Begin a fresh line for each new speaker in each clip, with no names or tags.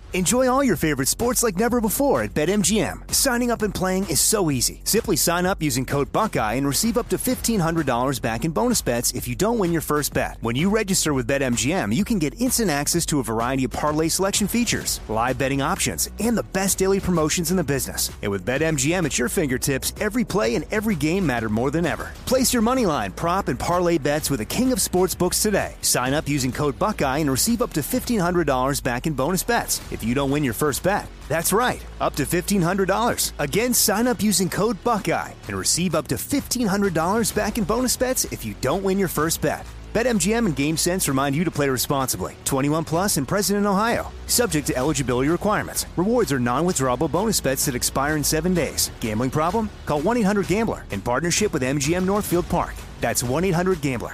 Enjoy all your favorite sports like never before at BetMGM. Signing up and playing is so easy. Simply sign up using code Buckeye and receive up to $1,500 back in bonus bets if you don't win your first bet. When you register with BetMGM, you can get instant access to a variety of parlay selection features, live betting options, and the best daily promotions in the business. And with BetMGM at your fingertips, every play and every game matter more than ever. Place your moneyline, prop, and parlay bets with the king of sportsbooks today. Sign up using code Buckeye and receive up to $1,500 back in bonus bets if you don't win your first bet. That's right, up to $1,500. Again, sign up using code Buckeye and receive up to $1,500 back in bonus bets if you don't win your first bet. BetMGM and GameSense remind you to play responsibly. 21 plus and present in Ohio. Subject to eligibility requirements. Rewards are non-withdrawable bonus bets that expire in 7 days. Gambling problem? Call 1-800-GAMBLER in partnership with MGM Northfield Park. That's 1-800-GAMBLER.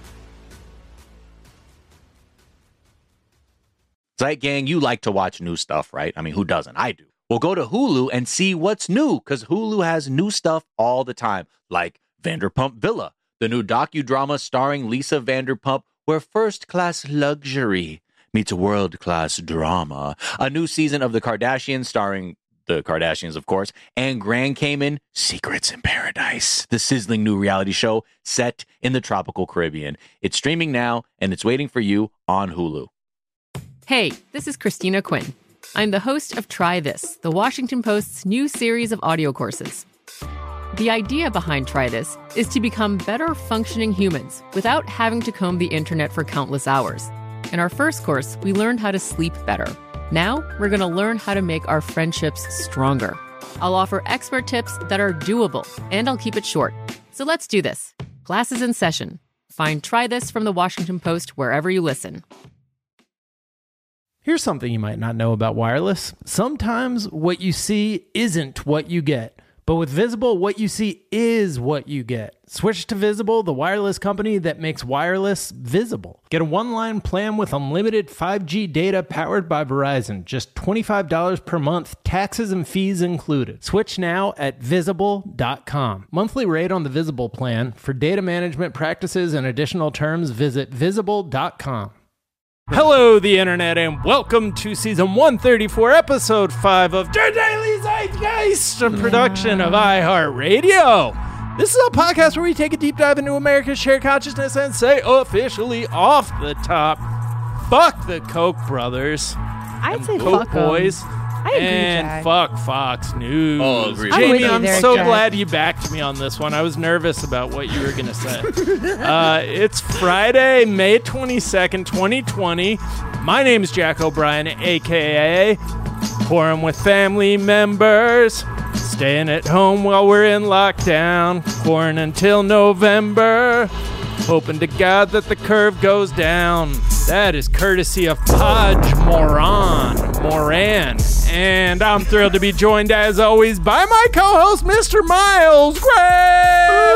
Zeit Gang, you like to watch new stuff, right? I mean, who doesn't? I do. Well, go to Hulu and see what's new, because Hulu has new stuff all the time, like Vanderpump Villa, the new docudrama starring Lisa Vanderpump, where first-class luxury meets world-class drama. A new season of The Kardashians starring the Kardashians, of course, and Grand Cayman, Secrets in Paradise, the sizzling new reality show set in the tropical Caribbean. It's streaming now, and it's waiting for you on Hulu.
Hey, this is Christina Quinn. I'm the host of Try This, the Washington Post's new series of audio courses. The idea behind Try This is to become better functioning humans without having to comb the internet for countless hours. In our first course, we learned how to sleep better. Now, we're going to learn how to make our friendships stronger. I'll offer expert tips that are doable, and I'll keep it short. So let's do this. Class is in session. Find Try This from the Washington Post wherever you listen.
Here's something you might not know about wireless. Sometimes what you see isn't what you get. But with Visible, what you see is what you get. Switch to Visible, the wireless company that makes wireless visible. Get a one-line plan with unlimited 5G data powered by Verizon. Just $25 per month, taxes and fees included. Switch now at Visible.com. Monthly rate on the Visible plan. For data management practices and additional terms, visit Visible.com. Hello, the internet, and welcome to season 134, episode 5 of Your Daily Zeitgeist, a production of iHeartRadio. This is a podcast where we take a deep dive into America's shared consciousness and say officially off the top, fuck the Koch brothers.
I'd say
Koch
fuck
boys.
I agree,
And
Jack.
fuck Fox News.
Oh, agree.
Jamie, I'm so
Jack.
glad you backed me on this one. I was nervous about what you were going to say. It's Friday, May 22nd, 2020. My name is Jack O'Brien, a.k.a. Pouring with family members. Staying at home while we're in lockdown. Pouring until November. Hoping to God that the curve goes down. That is courtesy of Podge Moran. And I'm thrilled to be joined, as always, by my co-host, Mr. Miles Gray.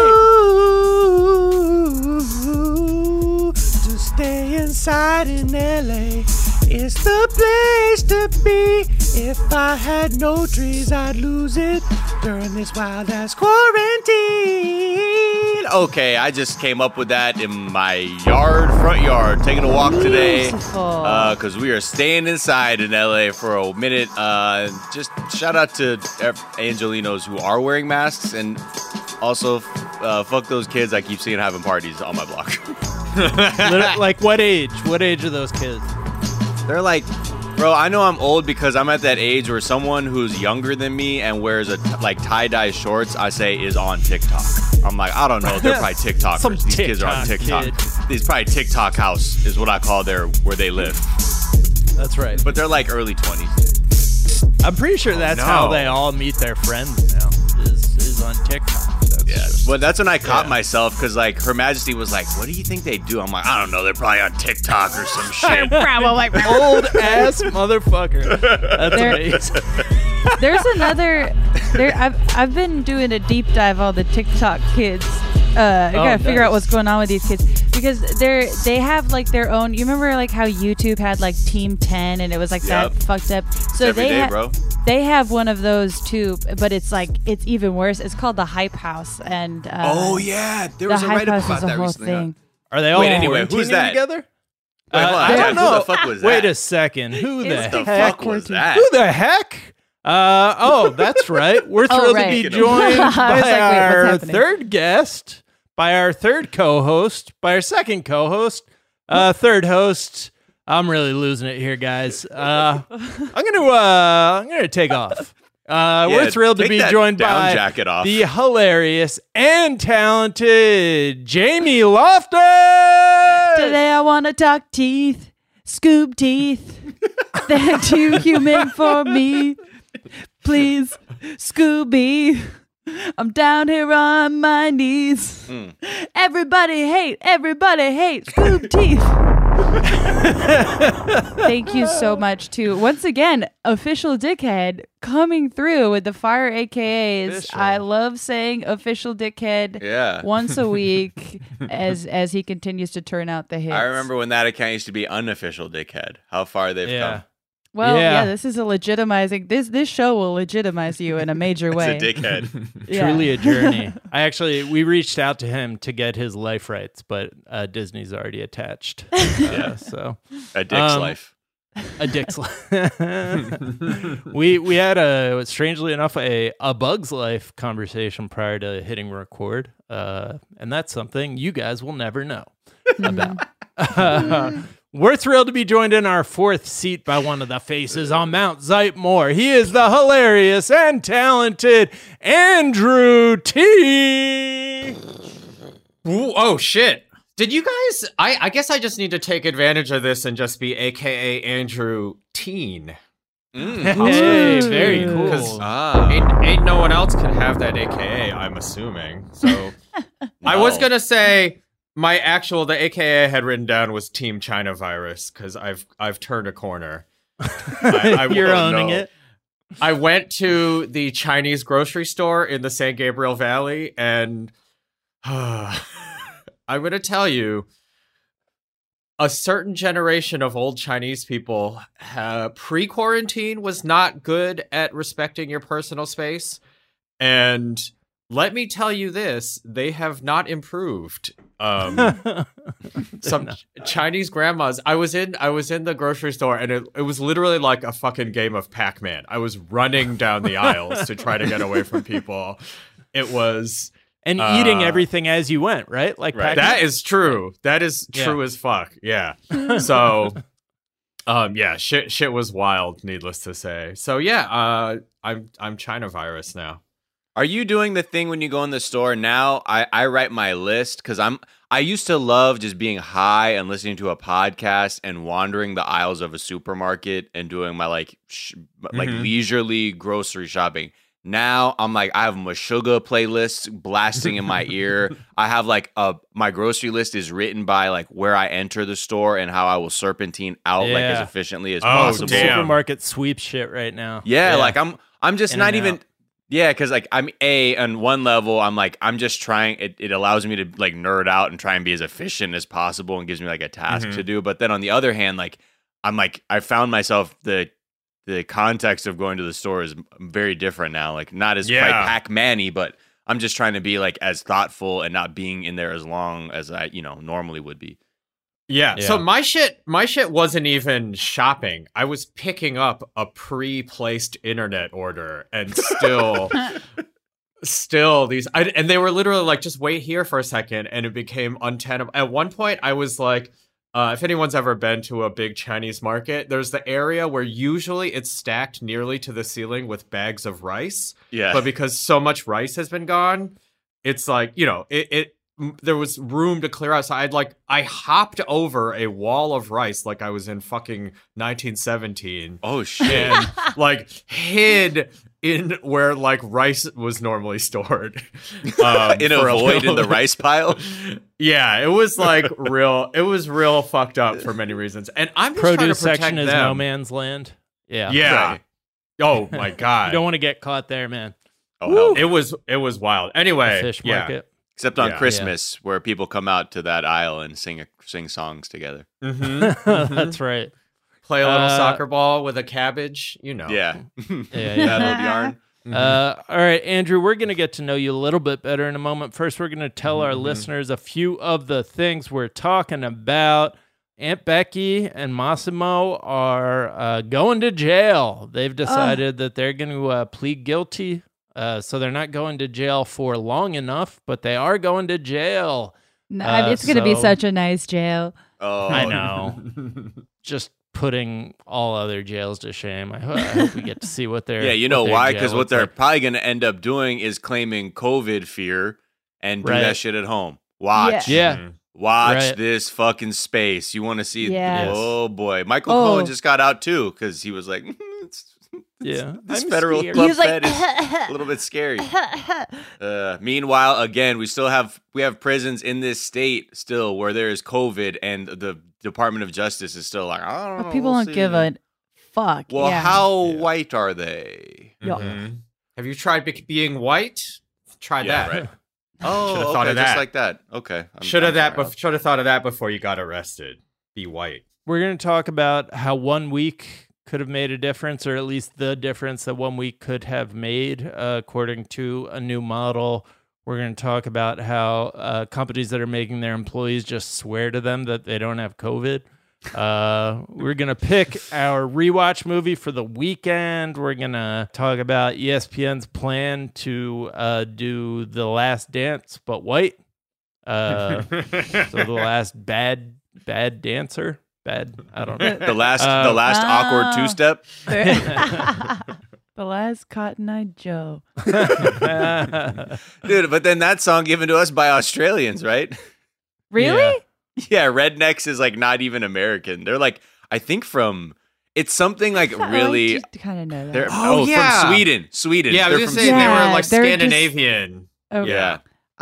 Ooh, to stay inside in L.A. is the place to be. If I had no trees, I'd lose it during this wild-ass quarantine.
Okay, I just came up with that in my front yard, taking a walk today, because we are staying inside in LA for a minute. Just shout out to Angelinos who are wearing masks, and also fuck those kids I keep seeing having parties on my block.
Like what age? What age are those kids?
They're like, bro, I know I'm old because I'm at that age where someone who's younger than me and wears tie-dye shorts, I say, is on TikTok. I'm like, I don't know. They're probably TikTokers. These kids are on TikTok. These probably TikTok house is what I call where they live.
That's right.
But they're like early 20s.
I'm pretty sure that's how they all meet their friends now, is on TikTok.
Well, that's when I caught myself, because like Her Majesty was like, what do you think they do? I'm like, I don't know. They're probably on TikTok or some shit.
Probably.
Old ass motherfucker. That's amazing.
There's another. I've been doing a deep dive on the TikTok kids. I gotta figure out what's going on with these kids, because they have like their own. You remember like how YouTube had like Team 10 and it was like that fucked up. So they have one of those too, but it's even worse. It's called the Hype House, and
there was a write-up about that recently.
Are they all
anyway? Who's that?
Together? I don't know.
Who the fuck was that?
Wait a second. Who the
What the
heck?
fuck was that?
Who the heck? That's right. We're thrilled to be
right.
joined
I was
by
like, wait, what's
our
happening?
third guest, by our third co-host, by our second co-host, third host. I'm really losing it here, guys. I'm gonna take off. We're thrilled to
take
be
that
joined
down
by
jacket off.
the hilarious and talented Jamie Loftus.
Today I want to talk teeth, Scoob teeth. They're too human for me. Please, Scooby. I'm down here on my knees. Everybody hate Scoob teeth. Thank you so much to, once again, Official Dickhead coming through with the fire AKAs.
Official.
I love saying Official Dickhead
Yeah.
once a week as he continues to turn out the hits.
I remember when that account used to be unofficial dickhead. How far they've come.
Well,
Yeah.
this is a legitimizing. This show will legitimize you in a major way.
It's a dickhead.
Yeah.
Truly a journey. We reached out to him to get his life rights, but Disney's already attached. So
A dick's life.
a dick's life. we had strangely enough a Bug's Life conversation prior to hitting record, and that's something you guys will never know about. We're thrilled to be joined in our fourth seat by one of the faces on Mount Zeitmore. He is the hilarious and talented Andrew T.
Ooh, oh shit. Did you guys I guess I just need to take advantage of this and just be AKA Andrew Teen.
Hey, very cool.
'Cause
Ah.
ain't no one else can have that AKA, I'm assuming. So I was gonna say the AKA I had written down was Team China Virus, because I've turned a corner.
You're owning it.
I went to the Chinese grocery store in the San Gabriel Valley, and I'm going to tell you, a certain generation of old Chinese people pre-quarantine was not good at respecting your personal space. And let me tell you this, they have not improved. Some Chinese grandmas. I was in the grocery store, and it was literally like a fucking game of Pac-Man. I was running down the aisles to try to get away from people. It was
eating everything as you went, right? Like
Right.
that is true. That is true as fuck. Yeah. So, shit was wild. Needless to say. So yeah, I'm China Virus now.
Are you doing the thing when you go in the store now? I write my list because I used to love just being high and listening to a podcast and wandering the aisles of a supermarket and doing my like leisurely grocery shopping. Now I'm like, I have Meshuggah playlists blasting in my ear. I have like my grocery list is written by like where I enter the store and how I will serpentine out like as efficiently as possible.
damn.
Supermarket sweep shit right now.
Yeah, like I'm just
In
not
and
even.
out.
Yeah, because like on one level, I'm just trying. It allows me to like nerd out and try and be as efficient as possible and gives me like a task to do. But then on the other hand, like I found myself the context of going to the store is very different now. Like not as quite Pac-Man-y, but I'm just trying to be like as thoughtful and not being in there as long as I normally would be.
Yeah. So my shit wasn't even shopping. I was picking up a pre-placed internet order, and still these, and they were literally like, just wait here for a second, and it became untenable. At one point, I was like, if anyone's ever been to a big Chinese market, there's the area where usually it's stacked nearly to the ceiling with bags of rice.
Yeah.
But because so much rice has been gone, it's like, there was room to clear out. So I hopped over a wall of rice like I was in fucking 1917.
Oh shit!
And like hid in where like rice was normally stored.
In a void in the rice pile.
Yeah, it was like real. It was real fucked up for many reasons. And I'm just
Produce
trying to protect
section is
them.
no man's land. Yeah.
Yeah.
Right.
Oh my god.
You don't want to get caught there, man.
Oh hell.
It was wild. Anyway,
The fish
yeah.
market.
Except on
Yeah.
Christmas, where people come out to that aisle and sing songs together.
That's right.
Play a little soccer ball with a cabbage.
Yeah,
Yeah,
that old yarn.
All right, Andrew, we're going to get to know you a little bit better in a moment. First, we're going to tell our listeners a few of the things we're talking about. Aunt Becky and Massimo are going to jail. They've decided that they're going to plead guilty. So they're not going to jail for long enough, but they are going to jail.
No, it's going to be such a nice jail.
Oh,
I know. Just putting all other jails to shame. I hope we get to see what they're.
Yeah, you know
what their
why?
jail
Because what
looks
they're
like.
probably going to end up doing is claiming COVID fear and do
Right.
that shit at home. Watch.
Yeah.
Watch
Right.
this fucking space. You want to see?
Yes.
Oh boy, Michael
Oh.
Cohen just got out too because he was like,
Yeah.
this
I'm
federal
scared.
club
He was like,
fed is a little bit scary. Meanwhile, again, we have prisons in this state still where there is COVID, and the Department of Justice is still like, I don't know.
People
we'll
don't give
see."
a fuck.
Well,
yeah.
how white are they?
Yeah.
Mhm. Have you tried being white? Try that.
Right. Oh,
Should've
okay,
thought of
just
that.
like that. Okay.
Should have
I'm sorry.
thought of that before you got arrested. Be white.
We're going to talk about how 1 week could have made a difference, or at least the difference that 1 week could have made, according to a new model. We're going to talk about how companies that are making their employees just swear to them that they don't have COVID. We're going to pick our rewatch movie for the weekend. We're going to talk about ESPN's plan to do The Last Dance, but white. So The Last Bad Dancer. Bad, I don't know.
The last awkward two-step.
The last Cotton Eye Joe.
Dude, but then that song given to us by Australians, right?
Really?
Yeah, Rednecks is like not even American. They're like, I think from, it's something like really,
I kind of know
they're
that.
Oh, yeah.
from Sweden.
Yeah, I
They're
was
from
gonna say they
Yeah,
were like
they're just-
Scandinavian.
Oh,
Yeah.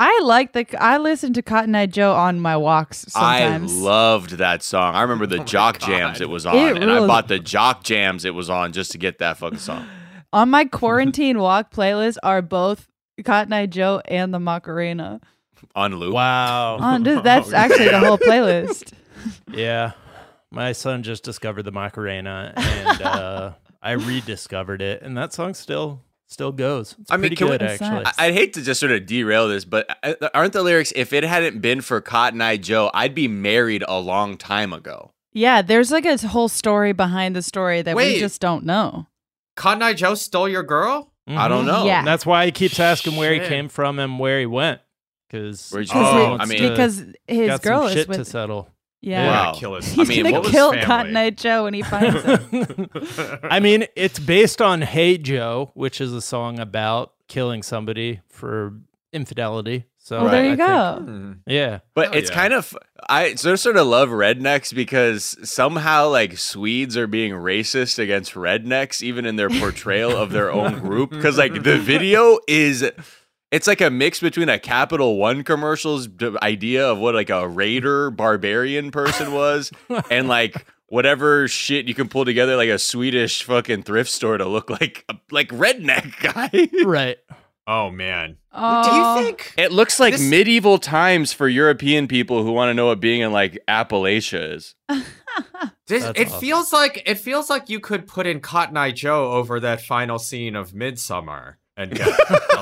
I listen to Cotton Eye Joe on my walks sometimes.
I loved that song. I remember the Jock
God.
Jams it was on,
It
and I
really-
bought the Jock Jams it was on just to get that fucking song.
On my quarantine walk playlist are both Cotton Eye Joe and the Macarena.
On loop.
Wow.
Dude, that's actually the whole playlist.
Yeah. My son just discovered the Macarena, and I rediscovered it, and that song still goes. It's
I mean,
pretty
can we-
good, actually.
I'd hate to just sort of derail this, but aren't the lyrics, if it hadn't been for Cotton Eye Joe, I'd be married a long time ago.
Yeah, there's like a whole story behind the story that we
Wait.
just don't know.
Cotton Eye Joe stole your girl?
I don't know.
Yeah.
And that's why he keeps asking where he
Shit.
came from and where he went. Because
Where'd you
go?
I mean-
because his
got
girl
some
is
shit to
with.
settle.
Yeah,
Wow.
Kill his,
he's
mean,
gonna
what was
kill
family?
Cotton Eye Joe when he finds him.
I mean, it's based on Hey Joe, which is a song about killing somebody for infidelity. So
Well, there
I
you
think-
go.
yeah.
But
Hell
it's
yeah.
kind of, I sort of love rednecks because somehow like Swedes are being racist against rednecks, even in their portrayal of their own group. Because like the video is, it's like a mix between a Capital One commercial's idea of what like a raider barbarian person was and like whatever shit you can pull together like a Swedish fucking thrift store to look like redneck guy.
Right.
Oh, man.
Oh,
Do you think?
It looks like
This-
medieval times for European people who want to know what being in like Appalachia is.
This,
That's
it
awesome.
feels like you could put in Cotton Eye Joe over that final scene of Midsummer and get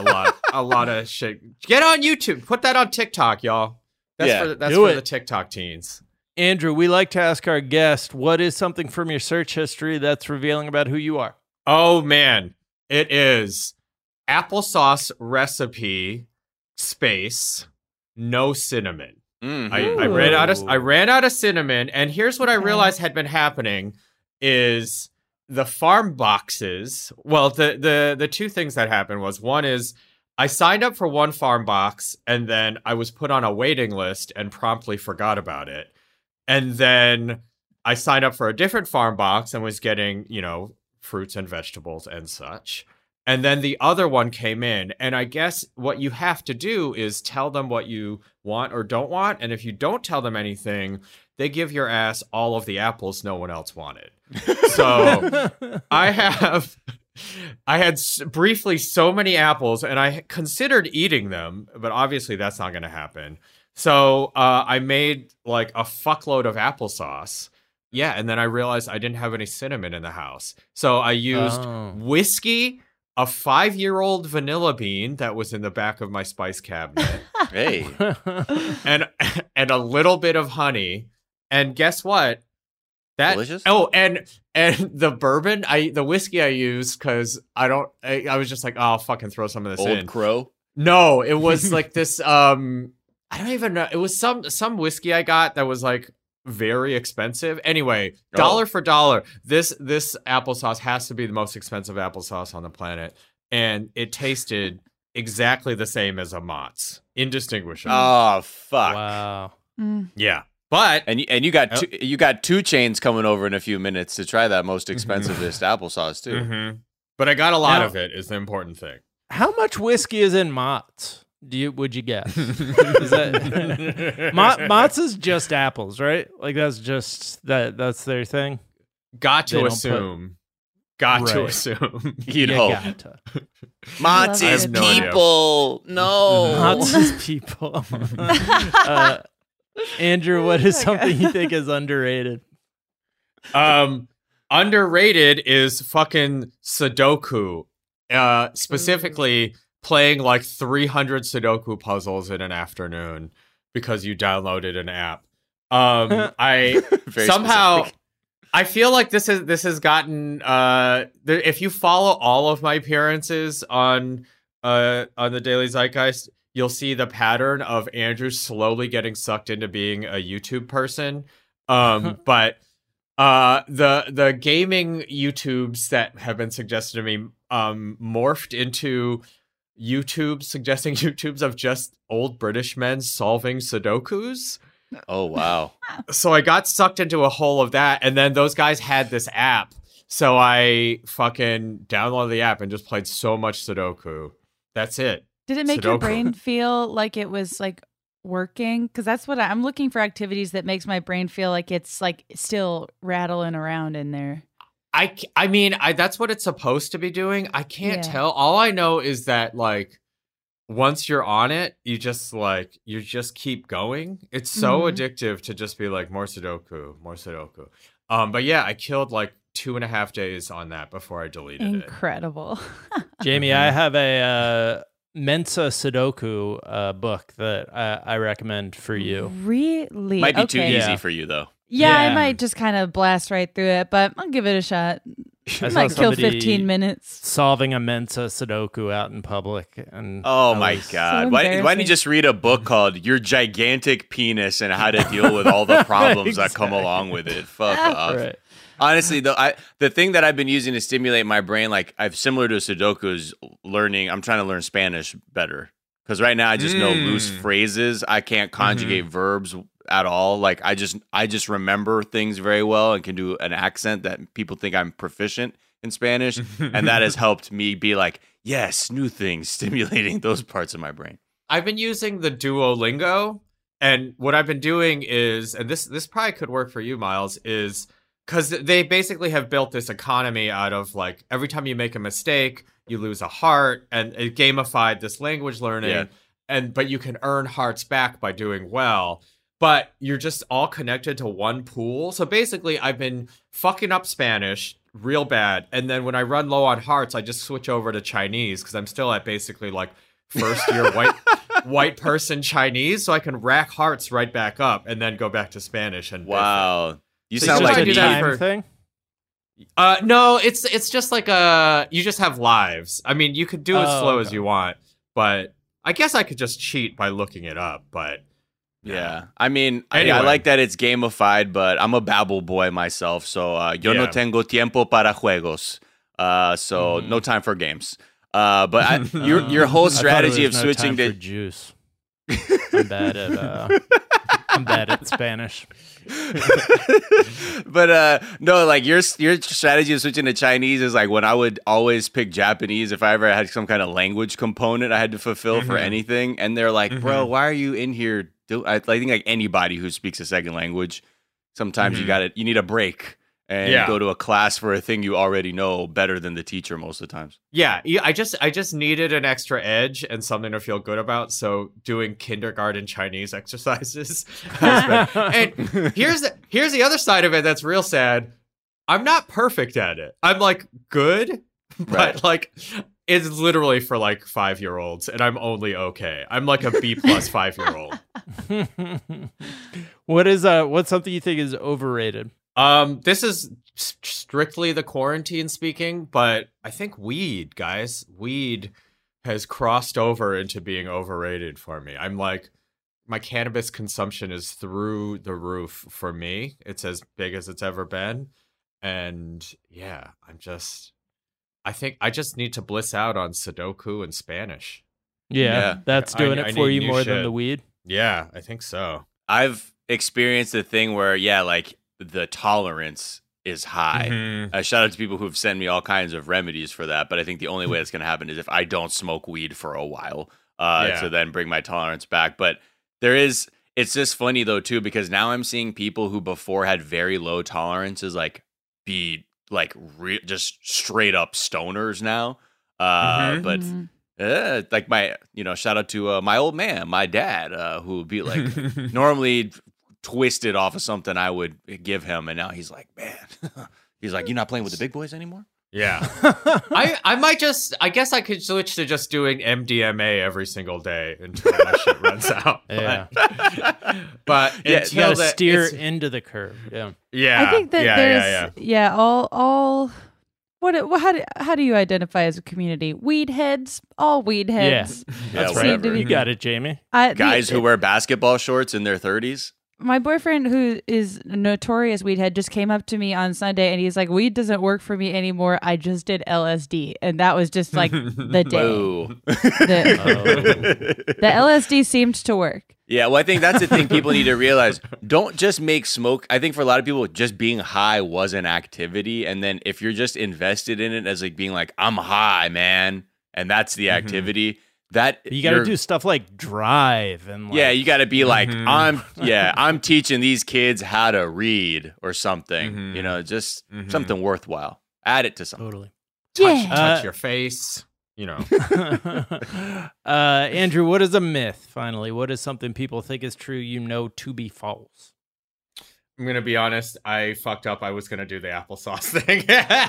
a lot of shit. Get on YouTube. Put that on TikTok, y'all. That's
Yeah,
for
do it.
the TikTok teens.
Andrew, we like to ask our guest, what is something from your search history that's revealing about who you are?
Oh man, it is applesauce recipe space no cinnamon.
Mhm.
I ran out of cinnamon, and here's what I realized had been happening is the farm boxes. Well, the two things that happened was one is I signed up for one farm box and then I was put on a waiting list and promptly forgot about it. And then I signed up for a different farm box and was getting, fruits and vegetables and such. And then the other one came in. And I guess what you have to do is tell them what you want or don't want. And if you don't tell them anything, they give your ass all of the apples no one else wanted. So I had briefly so many apples and I considered eating them, but obviously that's not going to happen. So I made like a fuckload of applesauce. Yeah, and then I realized I didn't have any cinnamon in the house. So I used whiskey, a 5-year-old vanilla bean that was in the back of my spice cabinet,
Hey.
and a little bit of honey. And guess what?
Delicious?
Oh, and the bourbon, the whiskey I use, because I was just like, oh, I'll fucking throw some of this in.
Old Crow?
No, it was like this, I don't even know. It was some whiskey I got that was like very expensive. Anyway, dollar for dollar, this applesauce has to be the most expensive applesauce on the planet. And it tasted exactly the same as a Mott's. Indistinguishable.
Oh, fuck.
Wow.
Yeah. But
And you got 2 Chainz coming over in a few minutes to try that most expensivest applesauce too.
But I got a lot
Now-
of it is the important thing.
How much whiskey is in Mott's? Would you guess? Is that, Mott's is just apples, right? Like that's just that's their thing.
Got
They
to
don't
assume. Got to
Right.
assume.
You'd
You
hope.
gotta.
Mott's
I
is
have
no idea.
people. No.
Mott's is people. Andrew, what is something you think is underrated?
Underrated is fucking Sudoku. Specifically playing like 300 Sudoku puzzles in an afternoon because you downloaded an app. I
Very
somehow
specific.
I feel like this has gotten if you follow all of my appearances on the Daily Zeitgeist, you'll see the pattern of Andrew slowly getting sucked into being a YouTube person. But the gaming YouTubes that have been suggested to me morphed into suggesting YouTubes of just old British men solving Sudokus.
Oh, wow.
So I got sucked into a hole of that, and then those guys had this app. So I fucking downloaded the app and just played so much Sudoku. That's it.
Did it make your
Sudoku.
brain feel like it was like working? Because that's what I'm looking for, activities that makes my brain feel like it's like still rattling around in there.
I mean, that's what it's supposed to be doing. I can't
Yeah.
tell. All I know is that like once you're on it, you just keep going. It's so addictive to just be like more Sudoku. But yeah, I killed like 2.5 days on that before I deleted it.
Incredible.
Jamie, I have a Mensa Sudoku book that I recommend for you.
Really?
Might be too
Okay.
easy
Yeah.
for you, though.
Yeah,
Yeah.
I might just kind of blast right through it, but I'll give it a shot.
I
I
saw
might kill
somebody
15 minutes.
solving a Mensa Sudoku out in public, and
Oh,
I
my
was-
God. Why don't
embarrassing.
you just read a book called Your Gigantic Penis and How to Deal with All the Problems that come
Exactly.
along with it? Fuck off.
Right.
Honestly, though, the thing that I've been using to stimulate my brain, like I've similar to Sudoku, is learning. I'm trying to learn Spanish better because right now I just know loose phrases. I can't conjugate verbs at all. Like I just remember things very well and can do an accent that people think I'm proficient in Spanish, and that has helped me be like, yes, new things, stimulating those parts of my brain.
I've been using the Duolingo, and what I've been doing is, and this probably could work for you, Miles, is because they basically have built this economy out of like every time you make a mistake, you lose a heart, and it gamified this language learning, but you can earn hearts back by doing well. But you're just all connected to one pool. So basically, I've been fucking up Spanish real bad, and then when I run low on hearts, I just switch over to Chinese because I'm still at basically like first year white person Chinese, so I can rack hearts right back up and then go back to Spanish. And
Wow, you
So
sound
you
like
try
Just
to
a
do that
me.
for-
time thing.
No, it's just like you just have lives. I mean, you could do as
Oh,
slow as
okay.
you want, but I guess I could just cheat by looking it up. But
Yeah, I mean,
Anyway.
I like that it's gamified, but I'm a Babel boy myself, so yo no
Yeah.
tengo tiempo para juegos, so no time for games. But your whole
I thought it
strategy of
was no
switching
time for
to
juice. I'm bad at Spanish.
but no, like your strategy of switching to Chinese is like when I would always pick Japanese if I ever had some kind of language component I had to fulfill for anything, and they're like, bro, why are you in here? I think like anybody who speaks a second language, sometimes you need a break and
Yeah.
go to a class for a thing you already know better than the teacher most of the times.
yeah, I just needed an extra edge and something to feel good about. So doing kindergarten Chinese exercises has been. And here's the other side of it that's real sad. I'm not perfect at it. I'm like good, but
Right.
like it's literally for like 5-year-olds, and I'm only okay. I'm like a B+ 5-year-old.
What's something you think is overrated?
This is strictly the quarantine speaking, but I think weed, guys. Weed has crossed over into being overrated for me. I'm like, my cannabis consumption is through the roof for me. It's as big as it's ever been. And yeah, I think I just need to bliss out on Sudoku and Spanish.
Yeah. That's doing it for
need
you
new
more
shit.
than the weed.
Yeah, I think so.
I've experienced a thing where, like the tolerance is high.
Mhm.
Shout out to people who've sent me all kinds of remedies for that, but I think the only way that's going to happen is if I don't smoke weed for a while to then bring my tolerance back. But it's just funny though too, because now I'm seeing people who before had very low tolerances like be like just straight up stoners now. But like my, shout out to my old man, my dad, who would be like normally twisted off of something I would give him, and now he's like, man, he's like, you're not playing with the big boys anymore?
Yeah. I guess I could switch to just doing MDMA every single day until my shit runs out.
Yeah.
But
You
until
gotta
that,
steer
it's-
into the curve. Yeah.
Yeah.
I think that
yeah.
there's all how do you identify as a community? Weed heads, all weed heads.
That's
seem
right.
to be-
You got it, Jamie.
Guys who wear basketball shorts in their 30s.
My boyfriend, who is a notorious weed head, just came up to me on Sunday and he's like, weed doesn't work for me anymore. I just did LSD. And that was just like the day.
Whoa.
The LSD seemed to work.
Yeah, well, I think that's the thing people need to realize. Don't just make smoke. I think for a lot of people, just being high was an activity. And then if you're just invested in it as like being like, I'm high, man, and that's the activity, that
You got to do stuff like drive and like,
yeah, you got to be like, I'm teaching these kids how to read or something, just something worthwhile. Add it to something.
totally.
Touch your face.
Andrew, what is a myth? Finally, what is something people think is true, to be false?
I'm going to be honest. I fucked up. I was going to do the applesauce thing.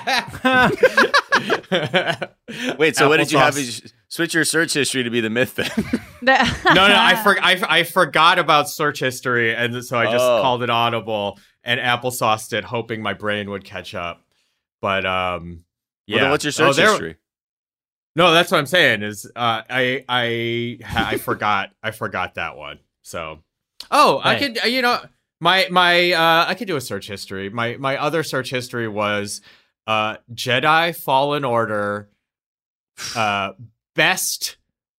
Wait, so what did you have?
Applesauce.
Switch your search history to be the myth then.
No, I forgot about search history, and so I just called it audible and applesauced it, hoping my brain would catch up. But yeah.
Well, then what's your search history?
No, that's what I'm saying. Is I forgot that one. So I could I could do a search history. My other search history was Jedi Fallen Order best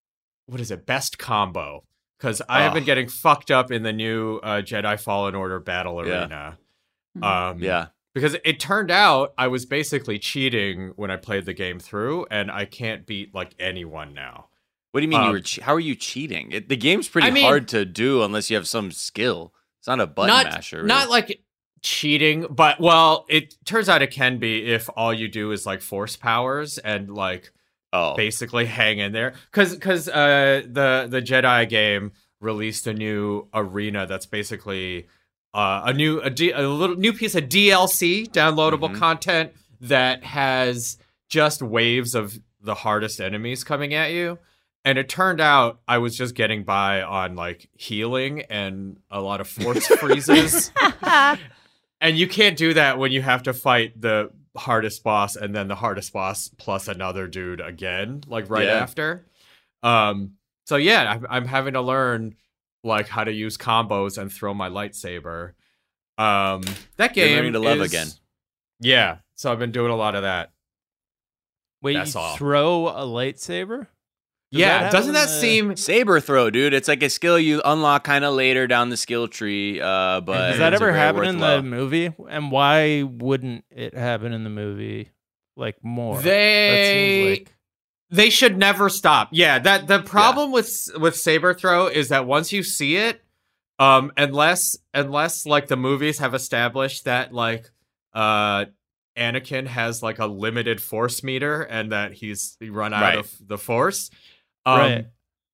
combo, because I have been getting fucked up in the new Jedi Fallen Order battle arena.
Yeah.
Because it turned out I was basically cheating when I played the game through, and I can't beat like anyone now.
What do you mean how are you cheating? The game's pretty hard to do unless you have some skill. It's not a button masher. Really.
Not like cheating, but well, it turns out it can be if all you do is like force powers and like basically hang in there. Because the Jedi game released a new arena that's basically a little new piece of DLC, downloadable content that has just waves of the hardest enemies coming at you. And it turned out I was just getting by on like healing and a lot of force freezes. And you can't do that when you have to fight the hardest boss and then the hardest boss plus another dude again, like after. So yeah, I'm having to learn like how to use combos and throw my lightsaber. That game
You're learning to love again.
Yeah, so I've been doing a lot of that.
Wait,
That's
you
all.
throw a lightsaber?
Doesn't that seem
saber throw, dude? It's like a skill you unlock kind of later down the skill tree. But
does that
it's
ever
very
happen in
worthwhile.
the movie? And why wouldn't it happen in the movie like more?
They should never stop. Yeah, that the problem with saber throw is that once you see it, unless like the movies have established that like Anakin has like a limited force meter and that he run out of the force.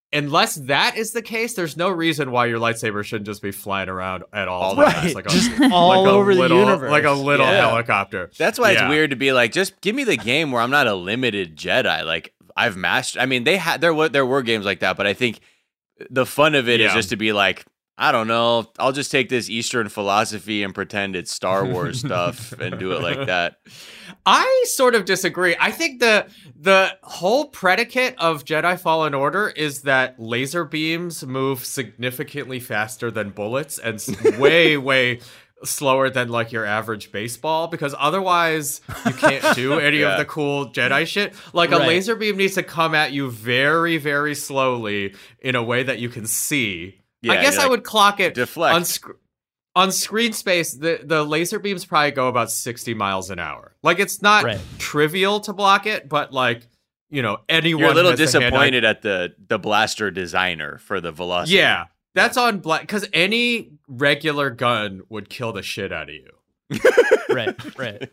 unless that is the case, there's no reason why your lightsaber shouldn't just be flying around at all
Right.
times, like
Just all over the universe.
like a little helicopter.
That's why it's weird to be like, just give me the game where I'm not a limited Jedi. Like I've mastered. I mean, there were games like that, but I think the fun of it is just to be like, I don't know, I'll just take this Eastern philosophy and pretend it's Star Wars stuff and do it like that.
I sort of disagree. I think the whole predicate of Jedi Fallen Order is that laser beams move significantly faster than bullets and way slower than like your average baseball, because otherwise you can't do any of the cool Jedi shit. Like a laser beam needs to come at you very, very slowly in a way that you can see. Yeah, I guess I would clock it on screen space. The laser beams probably go about 60 miles an hour. Like it's not trivial to block it, but like, you know, anyone.
You're a little disappointed at the blaster designer for the velocity.
Yeah, that's on black, because any regular gun would kill the shit out of you.
Right.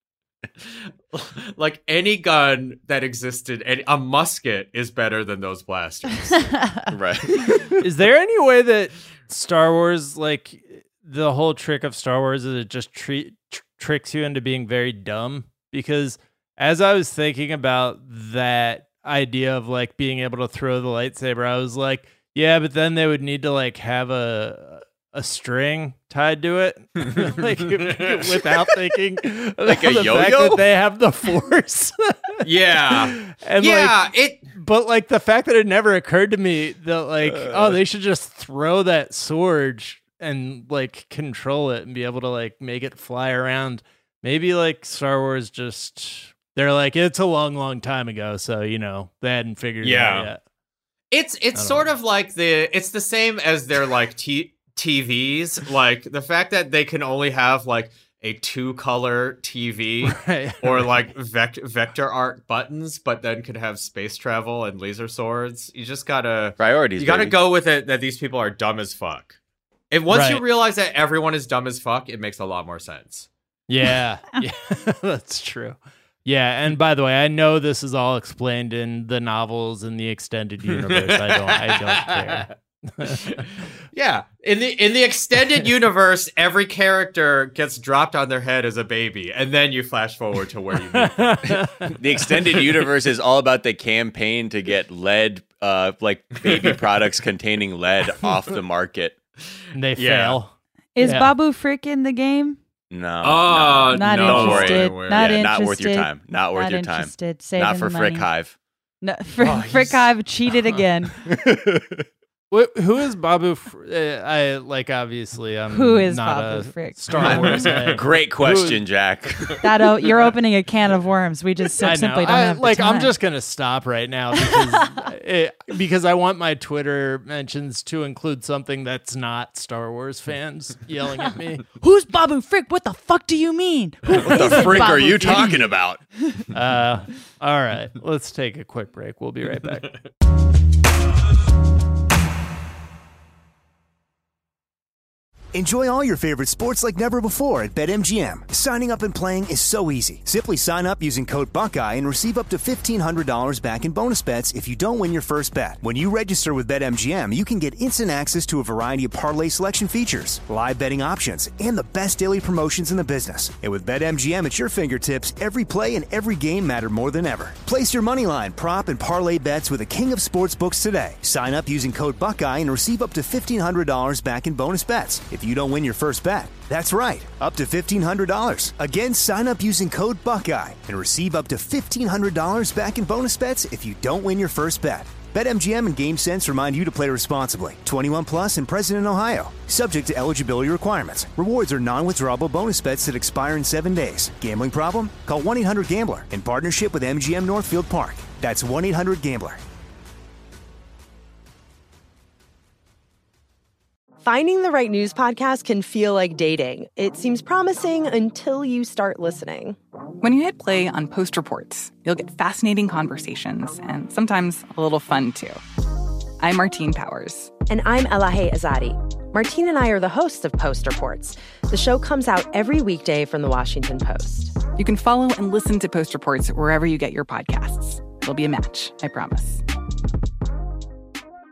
Like any gun that existed, a musket is better than those blasters.
Right.
Is there any way that Star Wars, like the whole trick of Star Wars is it just tricks you into being very dumb? Because as I was thinking about that idea of like being able to throw the lightsaber, I was like, yeah, but then they would need to like have a string tied to it, like without thinking
like a
the
yo-yo?
fact that they have the Force. But like the fact that it never occurred to me that like they should just throw that sword and like control it and be able to like make it fly around. Maybe like Star Wars they're like, it's a long time ago, so you know they hadn't figured it out yet.
It's sort of like it's the same as their like TVs, like the fact that they can only have like a 2-color TV or like vector art buttons, but then could have space travel and laser swords. You just gotta
priorities.
You gotta go with it that these people are dumb as fuck. And once you realize that everyone is dumb as fuck, it makes a lot more sense.
Yeah, that's true. Yeah, and by the way, I know this is all explained in the novels and the extended universe. I don't care.
Yeah, in the extended universe, every character gets dropped on their head as a baby, and then you flash forward to where you meet them.
The extended universe is all about the campaign to get lead, like baby products containing lead, off the market.
And they fail.
Is Babu Frick in the game?
No.
Oh, not interested. Not interested.
Not worth your time. Not worth your time. Not for Frick Hive.
No, Frick Hive cheated again.
Who is Babu? Obviously, I'm
who is
not
Babu Frick?
Star Wars.
Great question, Jack.
You're opening a can of worms. We just simply don't have the time.
I'm just gonna stop right now because I want my Twitter mentions to include something that's not Star Wars fans yelling at me.
Who's Babu Frick? What the fuck do you mean?
What the frick are you talking about?
All right, let's take a quick break. We'll be right back.
Enjoy all your favorite sports like never before at BetMGM. Signing up and playing is so easy. Simply sign up using code Buckeye and receive up to $1,500 back in bonus bets if you don't win your first bet. When you register with BetMGM, you can get instant access to a variety of parlay selection features, live betting options, and the best daily promotions in the business. And with BetMGM at your fingertips, every play and every game matter more than ever. Place your moneyline, prop, and parlay bets with the king of sportsbooks today. Sign up using code Buckeye and receive up to $1,500 back in bonus bets if you don't win your first bet. That's right, up to $1,500. Again, sign up using code Buckeye and receive up to $1,500 back in bonus bets if you don't win your first bet. BetMGM and GameSense remind you to play responsibly. 21 plus and present in Ohio. Subject to eligibility requirements. Rewards are non-withdrawable bonus bets that expire in 7 days. Gambling problem? Call 1-800-GAMBLER in partnership with MGM Northfield Park. That's 1-800-GAMBLER.
Finding the right news podcast can feel like dating. It seems promising until you start listening.
When you hit play on Post Reports, you'll get fascinating conversations and sometimes a little fun, too. I'm Martine Powers.
And I'm Elahe Azadi. Martine and I are the hosts of Post Reports. The show comes out every weekday from The Washington Post.
You can follow and listen to Post Reports wherever you get your podcasts. It'll be a match, I promise.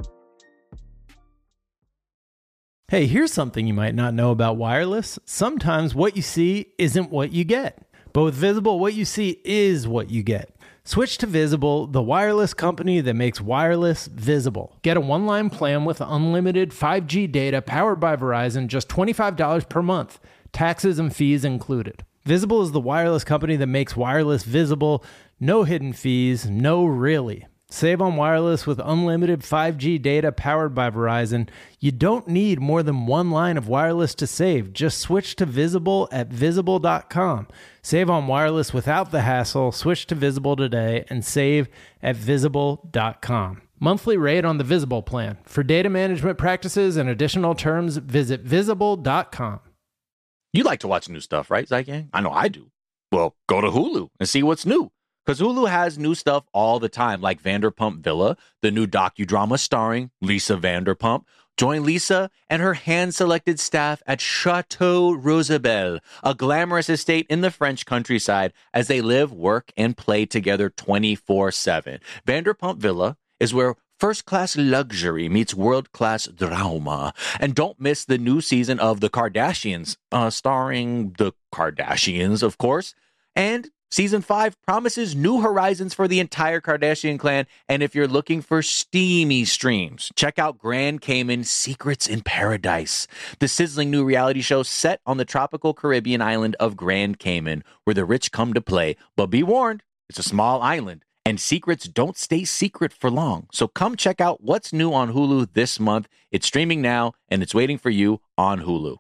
Hey, here's something you might not know about wireless. Sometimes what you see isn't what you get. But with Visible, what you see is what you get. Switch to Visible, the wireless company that makes wireless visible. Get a one-line plan with unlimited 5G data powered by Verizon, just $25 per month. Taxes and fees included. Visible is the wireless company that makes wireless visible. No hidden fees, no really. Save on wireless with unlimited 5G data powered by Verizon. You don't need more than one line of wireless to save. Just switch to Visible at Visible.com. Save on wireless without the hassle. Switch to Visible today and save at Visible.com. Monthly rate on the Visible plan. For data management practices and additional terms, visit Visible.com.
You like to watch new stuff, right, Zygang? I know I do. Well, go to Hulu and see what's new. Because Hulu has new stuff all the time, like Vanderpump Villa, the new docudrama starring Lisa Vanderpump. Join Lisa and her hand-selected staff at Chateau Rosabelle, a glamorous estate in the French countryside, as they live, work, and play together 24/7. Vanderpump Villa is where first-class luxury meets world-class drama. And don't miss the new season of The Kardashians, starring the Kardashians, of course. And Season 5 promises new horizons for the entire Kardashian clan, and if you're looking for steamy streams, check out Grand Cayman Secrets in Paradise, the sizzling new reality show set on the tropical Caribbean island of Grand Cayman, where the rich come to play. But be warned, it's a small island, and secrets don't stay secret for long. So come check out what's new on Hulu this month. It's streaming now, and it's waiting for you on Hulu.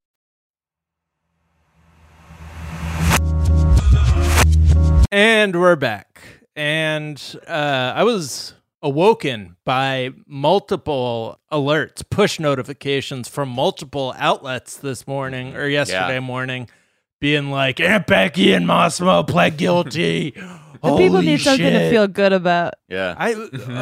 And we're back. And I was awoken by multiple alerts, push notifications from multiple outlets this morning or yesterday morning, being like, Aunt Becky and Massimo pled guilty.
The people need something to feel good about.
Yeah.
I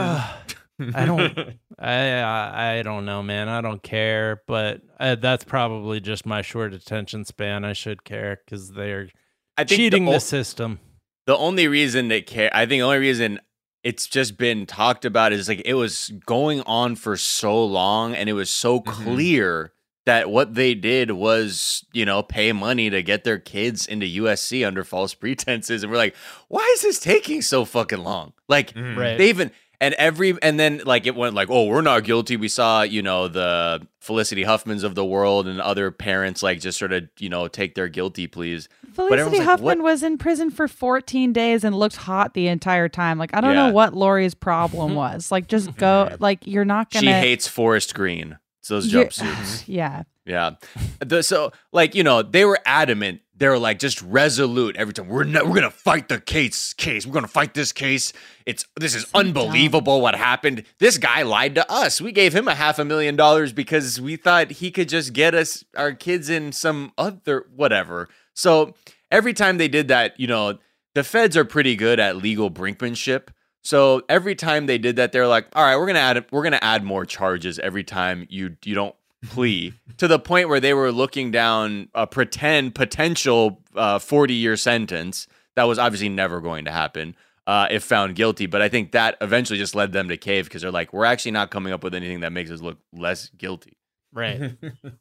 don't know, man. I don't care, but that's probably just my short attention span. I should care because they're cheating the system.
The only reason the only reason it's just been talked about is like it was going on for so long, and it was so clear that what they did was, pay money to get their kids into USC under false pretenses. And we're like, why is this taking so fucking long? Like, they even, and then like it went like, oh, we're not guilty. We saw, the Felicity Huffmans of the world and other parents like just sort of, take their guilty pleas.
Felicity Huffman was in prison for 14 days and looked hot the entire time. Like, I don't know what Lori's problem was. Like, just go, like, you're not going to.
She hates Forest Green. It's those jumpsuits.
Yeah.
So, like, they were adamant. They were like just resolute every time. We're gonna fight the case. We're gonna fight this case. This is unbelievable what happened. This guy lied to us. We gave him $500,000 because we thought he could just get us our kids in some other whatever. So every time they did that, the feds are pretty good at legal brinkmanship. So every time they did that, they're like, all right, we're gonna add more charges every time you don't plea, to the point where they were looking down a potential 40-year sentence that was obviously never going to happen if found guilty. But I think that eventually just led them to cave because they're like, we're actually not coming up with anything that makes us look less guilty.
Right.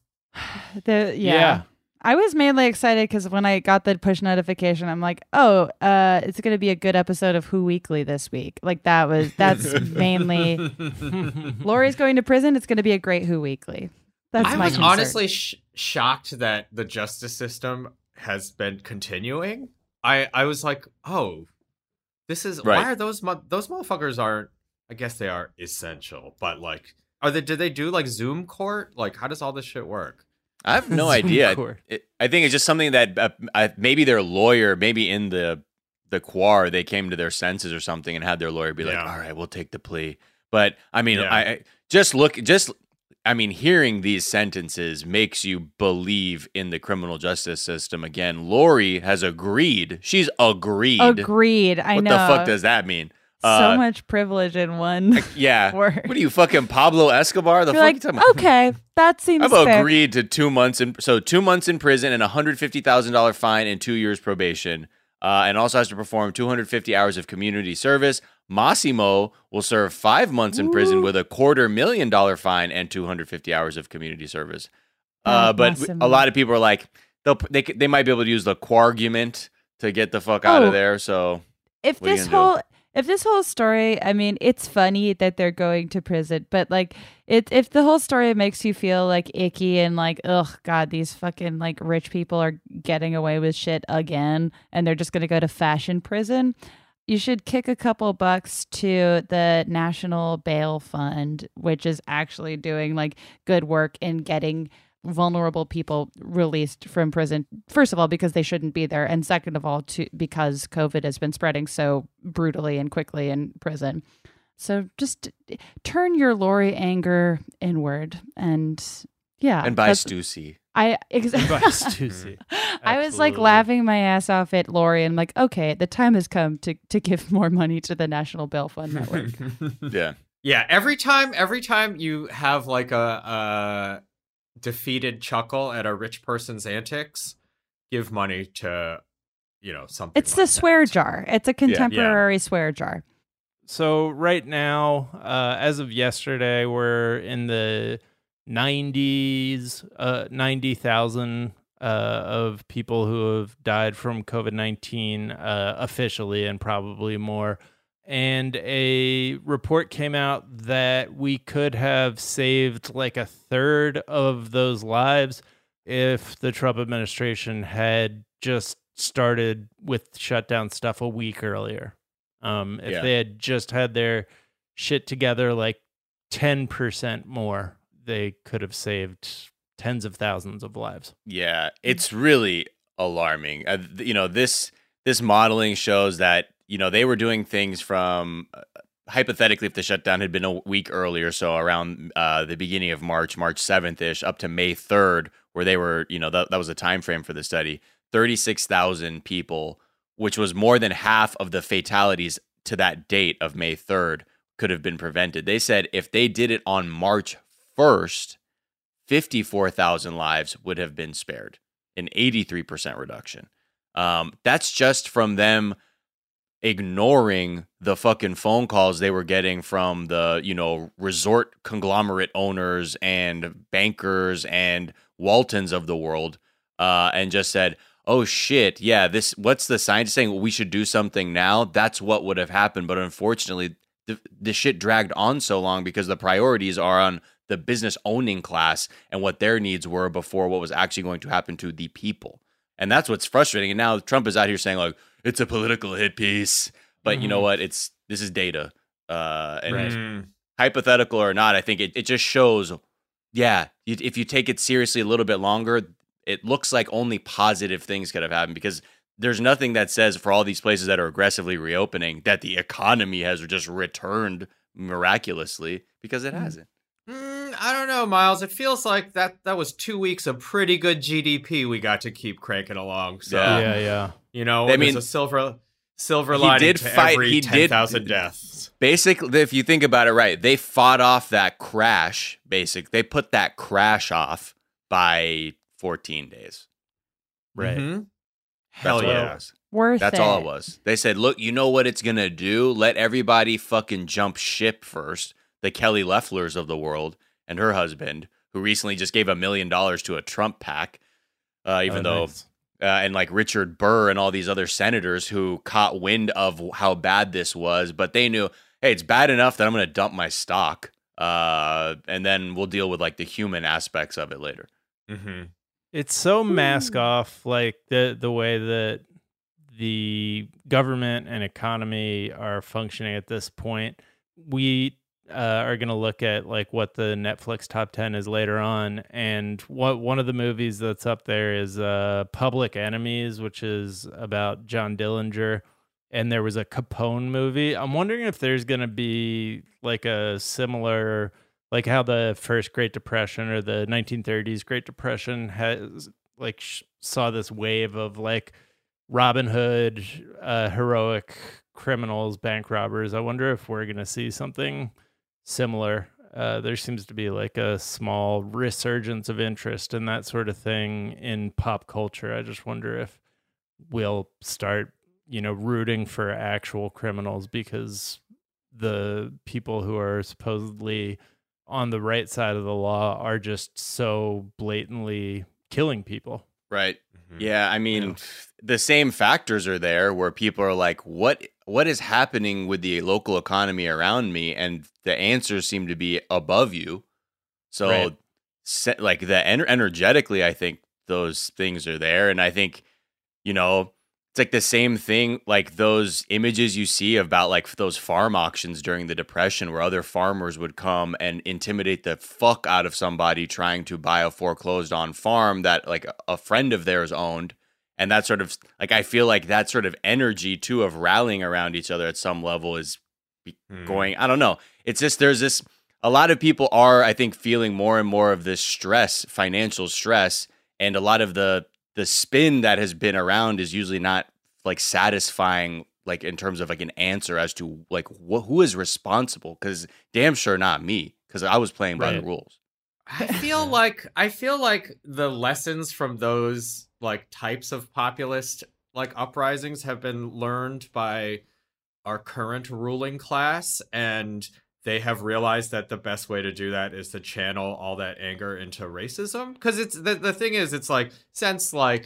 I was mainly excited because when I got the push notification, I'm like, oh, it's going to be a good episode of Who Weekly this week. Like that's mainly Lori's going to prison. It's going to be a great Who Weekly. That's
I
my
was
concern.
honestly shocked that the justice system has been continuing. I was like, oh, this is why are those motherfuckers aren't? I guess they are essential, but like, did they do like Zoom court? Like, how does all this shit work?
I have no idea. I think it's just something that maybe their lawyer, maybe in the quar, they came to their senses or something and had their lawyer be like, all right, we'll take the plea. But I mean, hearing these sentences makes you believe in the criminal justice system again. Lori has agreed. She's agreed.
Agreed. I know.
What the fuck does that mean?
So much privilege in one.
Yeah.
word.
What are you, fucking Pablo Escobar? The
You're
fuck
like,
you talking about?
okay, that seems
I've
fair.
agreed to 2 months 2 months in prison and $150,000 fine and 2 years probation. and also has to perform 250 hours of community service. Massimo will serve 5 months in prison with a $250,000 fine and 250 hours of community service. But
Massimo.
a lot of people are like, they might be able to use the quargument to get the fuck out of there. So
if this whole story, I mean, it's funny that they're going to prison, but like, if the whole story makes you feel like icky and like, oh God, these fucking like rich people are getting away with shit again, and they're just gonna go to fashion prison, you should kick a couple bucks to the National Bail Fund, which is actually doing like good work in getting vulnerable people released from prison. First of all, because they shouldn't be there, and second of all, because COVID has been spreading so brutally and quickly in prison. So just turn your Lori anger inward, and
buy Stussy.
I was like laughing my ass off at Lori, and like, okay, the time has come to give more money to the National Bail Fund Network.
Yeah. Every time you have like a defeated chuckle at a rich person's antics, give money to, something.
It's the swear jar. It's a contemporary swear jar.
So right now, as of yesterday, we're in the 90s, 90,000 of people who have died from COVID-19 officially, and probably more. And a report came out that we could have saved like a third of those lives if the Trump administration had just started with shutdown stuff a week earlier. If they had just had their shit together like 10% more, they could have saved tens of thousands of lives.
Yeah, it's really alarming. This modeling shows that they were doing things from hypothetically, if the shutdown had been a week earlier, so around the beginning of March 7th-ish, up to May 3rd, where they were, that was the time frame for the study, 36,000 people, which was more than half of the fatalities to that date of May 3rd, could have been prevented. They said if they did it on March 1st, 54,000 lives would have been spared, an 83% reduction. That's just from them ignoring the fucking phone calls they were getting from the, resort conglomerate owners and bankers and Waltons of the world, and just said, oh shit, yeah, what's the scientist saying? Well, we should do something now. That's what would have happened. But unfortunately, the shit dragged on so long because the priorities are on the business owning class and what their needs were before what was actually going to happen to the people. And that's what's frustrating. And now Trump is out here saying like, it's a political hit piece, but you know what? This is data, and hypothetical or not, I think it just shows. Yeah, if you take it seriously a little bit longer, it looks like only positive things could have happened, because there's nothing that says for all these places that are aggressively reopening that the economy has just returned miraculously, because it hasn't.
I don't know, Miles. It feels like that was 2 weeks of pretty good GDP we got to keep cranking along. So
Yeah.
There's a silver lining to every 10,000 deaths.
Basically, if you think about it, right, they fought off that crash. They put that crash off by 14 days.
Right.
Mm-hmm.
Hell yeah.
That's
all it was. They said, look, you know what it's going to do? Let everybody fucking jump ship first. The Kelly Loefflers of the world and her husband, who recently just gave $1 million to a Trump PAC, nice. And like Richard Burr and all these other senators who caught wind of how bad this was, but they knew, hey, it's bad enough that I'm going to dump my stock, and then we'll deal with like the human aspects of it later.
Mm-hmm.
It's so mask off, like the way that the government and economy are functioning at this point. We are going to look at like what the Netflix top 10 is later on, and one of the movies that's up there is Public Enemies, which is about John Dillinger, and there was a Capone movie. I'm wondering if there's going to be like a similar, like how the first Great Depression or the 1930s Great Depression has like saw this wave of like Robin Hood, heroic criminals, bank robbers. I wonder if we're going to see something similar. There seems to be like a small resurgence of interest in that sort of thing in pop culture. I just wonder if we'll start rooting for actual criminals because the people who are supposedly on the right side of the law are just so blatantly killing people.
Right. Yeah, I mean, the same factors are there where people are like, what is happening with the local economy around me? And the answers seem to be above you. So, like, energetically, I think those things are there. And I think, it's like the same thing, like those images you see about like those farm auctions during the Depression where other farmers would come and intimidate the fuck out of somebody trying to buy a foreclosed on farm that like a friend of theirs owned. And that sort of like, I feel like that sort of energy too of rallying around each other at some level is going, I don't know. It's just, a lot of people are, I think, feeling more and more of this stress, financial stress. And a lot of the spin that has been around is usually not like satisfying, like in terms of like an answer as to like who is responsible. Because damn sure not me, because I was playing by the rules.
I feel like the lessons from those like types of populist like uprisings have been learned by our current ruling class, and they have realized that the best way to do that is to channel all that anger into racism. Because it's the thing is, it's like since like,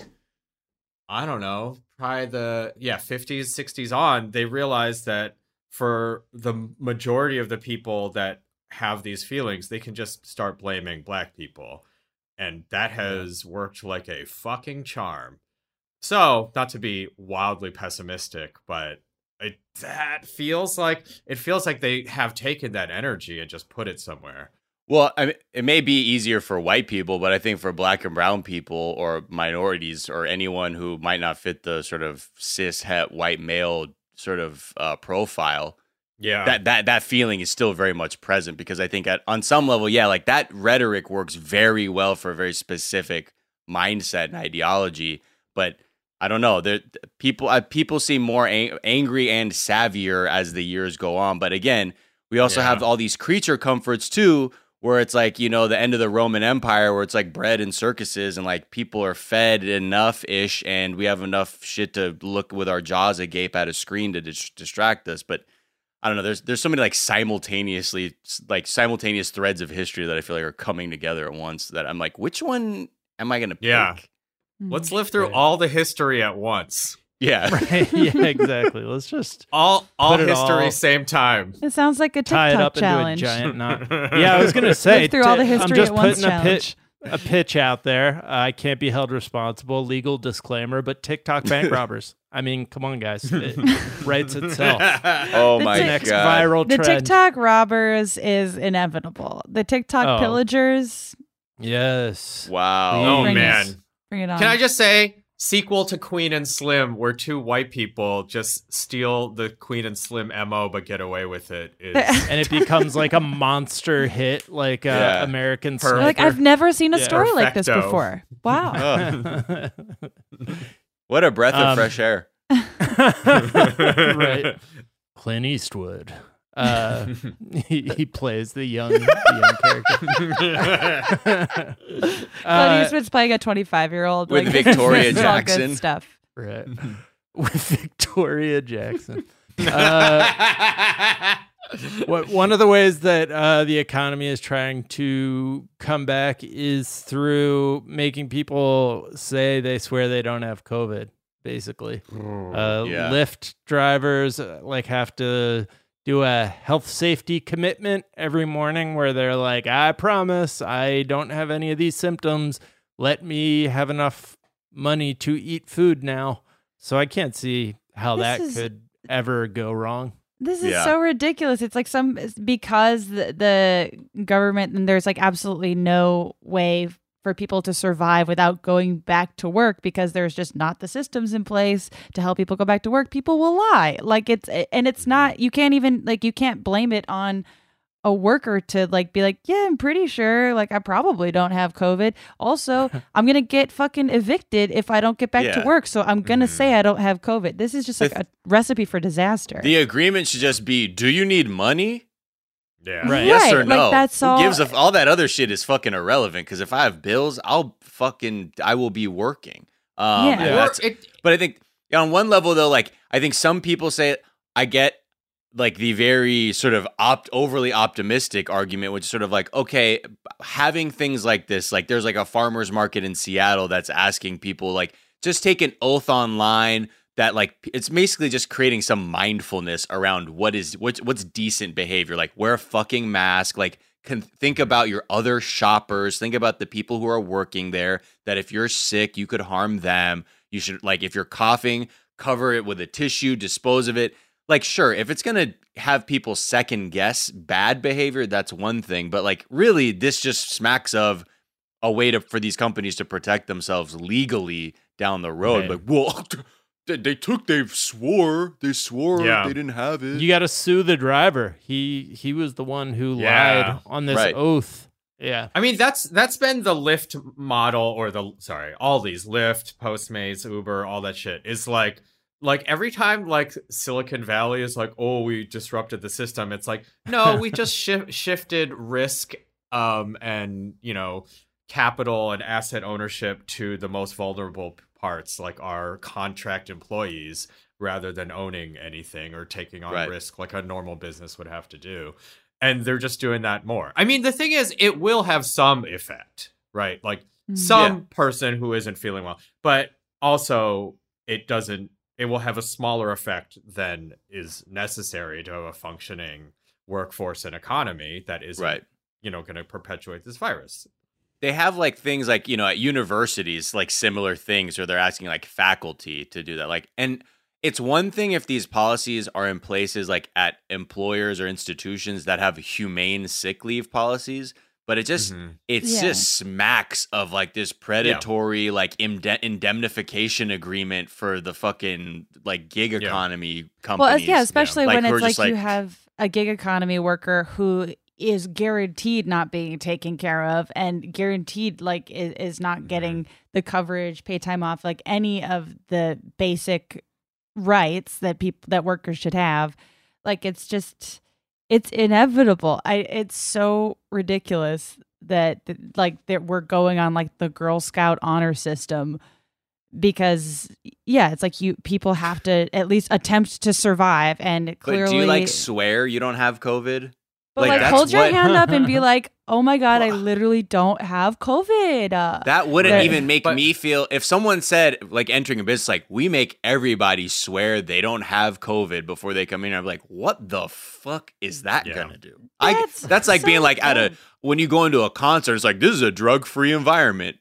I don't know, probably the 50s, 60s on, they realized that for the majority of the people that have these feelings, they can just start blaming black people. And that has worked like a fucking charm. So, not to be wildly pessimistic, but it feels like they have taken that energy and just put it somewhere.
Well, I mean, it may be easier for white people, but I think for black and brown people or minorities or anyone who might not fit the sort of cis het white male sort of profile, that feeling is still very much present, because I think on some level, like that rhetoric works very well for a very specific mindset and ideology, but I don't know. People seem more angry and savvier as the years go on. But again, we also have all these creature comforts too, where it's like, the end of the Roman Empire, where it's like bread and circuses, and like people are fed enough-ish, and we have enough shit to look with our jaws agape at a screen to distract us. But I don't know. There's so many like simultaneous threads of history that I feel like are coming together at once that I'm like, which one am I going to pick?
Let's live through all the history at once.
Yeah.
Right. Yeah, exactly. Let's just
all history same time.
It sounds like a
tie it
TikTok
up
challenge.
into a giant knot. Yeah, I was gonna say
Live through all the history
I'm just
at once
putting
challenge.
a pitch out there. I can't be held responsible. Legal disclaimer, but TikTok bank robbers. I mean, come on, guys. It writes itself.
Oh my god.
Next viral
The
trend.
TikTok robbers is inevitable. The TikTok pillagers.
Yes.
Wow.
Oh man.
Bring it on.
Can I just say, sequel to Queen and Slim, where two white people just steal the Queen and Slim MO but get away with it, is
and it becomes like a monster hit, like American Sniper.
Like, I've never seen a story like this
Perfecto.
before. Wow.
What a breath of fresh air.
Right. Clint Eastwood. He plays the young character.
Clint Eastwood's playing a 25-year-old.
With
like,
Victoria
it's all good
Jackson.
stuff.
Right. With Victoria Jackson. One of the ways that the economy is trying to come back is through making people say they swear they don't have COVID, basically. Lyft drivers have to do a health safety commitment every morning where they're like, I promise I don't have any of these symptoms. Let me have enough money to eat food now. So I can't see how that could ever go wrong.
This is so ridiculous. It's like because the government, and there's like absolutely no way for people to survive without going back to work because there's just not the systems in place to help people go back to work. People will lie. It's not, you can't even you can't blame it on a worker to be like, yeah, I'm pretty sure I probably don't have COVID. Also, I'm going to get fucking evicted if I don't get back to work. So I'm going to say I don't have COVID. This is just a recipe for disaster.
The agreement should just be, do you need money?
Yeah.
Right.
Yes or no?
That's
Who
all.
gives all that other shit is fucking irrelevant, because if I have bills, I will be working.
Yeah.
But I think on one level though, like I think some people say I get like the very sort of overly optimistic argument, which is sort of like, okay, having things like this, like there's like a farmer's market in Seattle that's asking people like just take an oath online that like it's basically just creating some mindfulness around what's decent behavior, like wear a fucking mask, like think about your other shoppers, think about the people who are working there, that if you're sick, you could harm them. You should, like, if you're coughing, cover it with a tissue, dispose of it. Like, sure, if it's going to have people second guess bad behavior, that's one thing. But like, really, this just smacks of a way for these companies to protect themselves legally down the road.
Right.
Like, well, they swore they didn't have it.
You got to sue the driver. He was the one who lied on this oath. Yeah.
I mean, that's been the Lyft model, or all these Lyft, Postmates, Uber, all that shit is like every time like Silicon Valley is like, oh, we disrupted the system. It's like, no, we just shifted risk and, you know, capital and asset ownership to the most vulnerable parts, like our contract employees, rather than owning anything or taking on risk like a normal business would have to do. And they're just doing that more. I mean, the thing is, it will have some effect, right? Like some person who isn't feeling well, but also it will have a smaller effect than is necessary to have a functioning workforce and economy that isn't, you know, going to perpetuate this virus.
They have like things like, you know, at universities, like similar things where they're asking like faculty to do that. Like, and it's one thing if these policies are in places like at employers or institutions that have humane sick leave policies, but it just just smacks of like this predatory like indemnification agreement for the fucking like gig economy companies.
Well, especially when it's like you have a gig economy worker who is guaranteed not being taken care of and guaranteed like is not getting the coverage, pay time off, like any of the basic rights that workers should have. Like it's inevitable. It's so ridiculous that we're going on like the Girl Scout honor system, because it's like people have to at least attempt to survive. And clearly,
but do you like swear you don't have COVID?
But like hold your hand up and be like, oh my God, I literally don't have COVID.
That wouldn't even make me feel, if someone said, like entering a business, like we make everybody swear they don't have COVID before they come in, I'm like, what the fuck is that gonna do? That's like so being like when you go into a concert, it's like, this is a drug-free environment.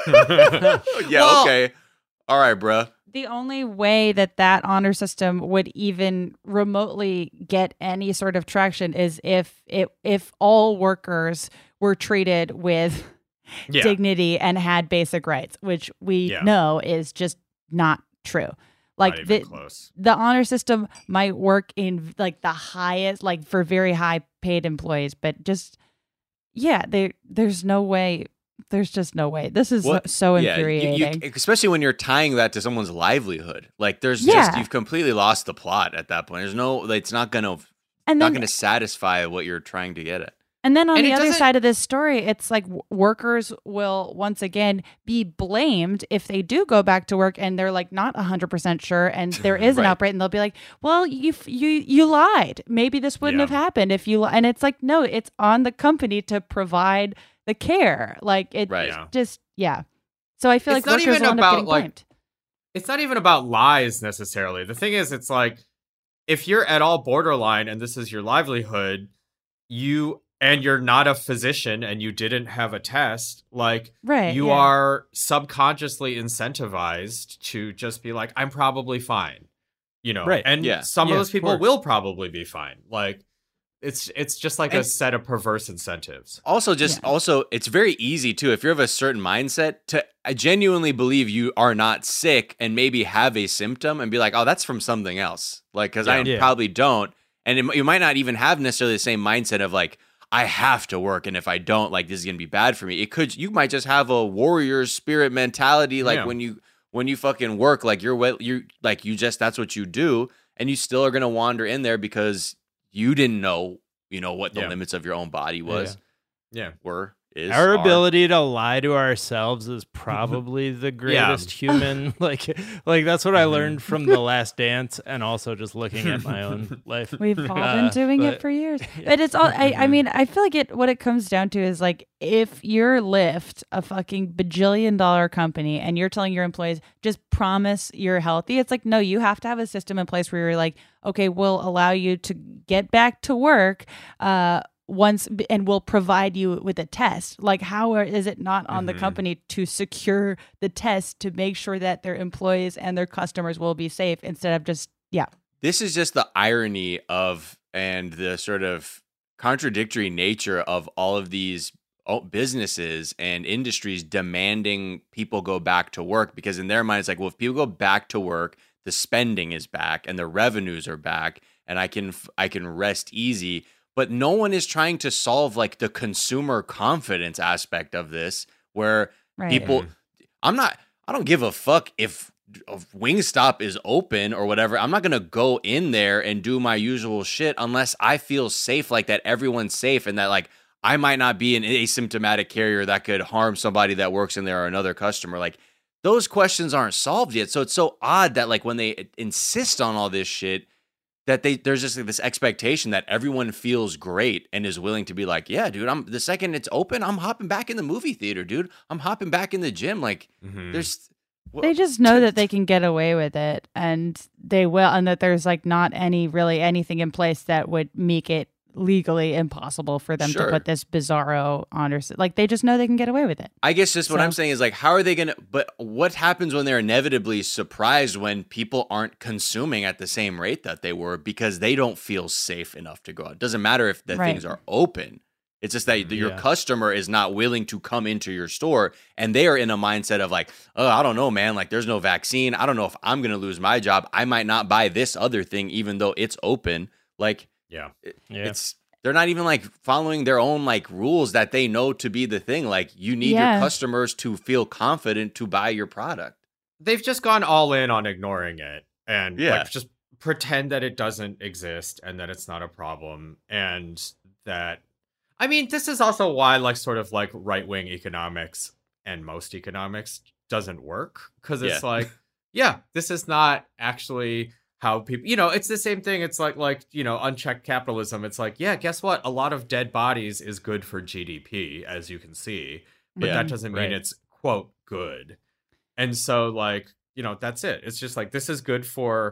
Okay. All right, bruh.
The only way that honor system would even remotely get any sort of traction is if all workers were treated with dignity and had basic rights, which we know is just not true. Like the honor system might work in like the highest, like for very high paid employees, but just there's no way. There's just no way. This is so infuriating.
Especially when you're tying that to someone's livelihood. Like there's just, you've completely lost the plot at that point. There's no, it's not going to satisfy what you're trying to get at.
And then on the other side of this story, it's like workers will once again be blamed if they do go back to work and they're like not 100% sure and there is an outbreak, and they'll be like, well, you lied. Maybe this wouldn't have happened if you and it's like, no, it's on the company to provide the care. Like it just So I feel like workers will end up getting blamed.
It's not even about lies necessarily. The thing is, it's like if you're at all borderline and this is your livelihood, and you're not a physician and you didn't have a test, like you are subconsciously incentivized to just be like, I'm probably fine, you know? And some of those people will probably be fine. Like it's just like a set of perverse incentives.
Also, it's very easy too, if you have a certain mindset, to genuinely believe you are not sick and maybe have a symptom and be like, oh, that's from something else. Like, cause I probably don't. And you might not even have necessarily the same mindset of like, I have to work, and if I don't, like, this is gonna be bad for me. You might just have a warrior spirit mentality, like when you fucking work, like that's what you do, and you still are gonna wander in there because you didn't know, what the limits of your own body were.
Our ability to lie to ourselves is probably the greatest human. Like that's what I learned from The Last Dance, and also just looking at my own life.
We've all been doing it for years. But it's all, I mean, I feel like what it comes down to is like, if you're Lyft, a fucking bajillion-dollar company, and you're telling your employees, just promise you're healthy, it's like, no, you have to have a system in place where you're like, okay, we'll allow you to get back to work, once, and we'll provide you with a test. Like, how is it not on the company to secure the test to make sure that their employees and their customers will be safe instead of just,
This is just the irony of, and the sort of contradictory nature of all of these businesses and industries demanding people go back to work, because in their mind, it's like, well, if people go back to work, the spending is back and the revenues are back, and I can rest easy. But no one is trying to solve like the consumer confidence aspect of this, where people, I don't give a fuck if Wingstop is open or whatever. I'm not going to go in there and do my usual shit unless I feel safe, like that everyone's safe, and that like I might not be an asymptomatic carrier that could harm somebody that works in there or another customer. Like, those questions aren't solved yet. So it's so odd that like when they insist on all this shit, that there's just like this expectation that everyone feels great and is willing to be like, yeah, dude, the second it's open, I'm hopping back in the movie theater, dude. I'm hopping back in the gym. Like,
they just know that they can get away with it, and they will, and that there's like not anything in place that would make it legally impossible for them to put this bizarro on. Like, they just know they can get away with it.
I guess just what I'm saying is like, how are they going to, but what happens when they're inevitably surprised when people aren't consuming at the same rate that they were because they don't feel safe enough to go out? It doesn't matter if the things are open. It's just that your customer is not willing to come into your store, and they are in a mindset of like, oh, I don't know, man. Like, there's no vaccine. I don't know if I'm going to lose my job. I might not buy this other thing, even though it's open. Like, it's, they're not even like following their own like rules that they know to be the thing. Like, you need your customers to feel confident to buy your product.
They've just gone all in on ignoring it and like just pretend that it doesn't exist and that it's not a problem. And that, I mean, this is also why like sort of like right-wing economics and most economics doesn't work. Cause it's like, this is not actually how people, it's the same thing. It's like, unchecked capitalism. It's like, guess what? A lot of dead bodies is good for GDP, as you can see, but that doesn't mean it's quote good. And so like, that's it. It's just like, this is good for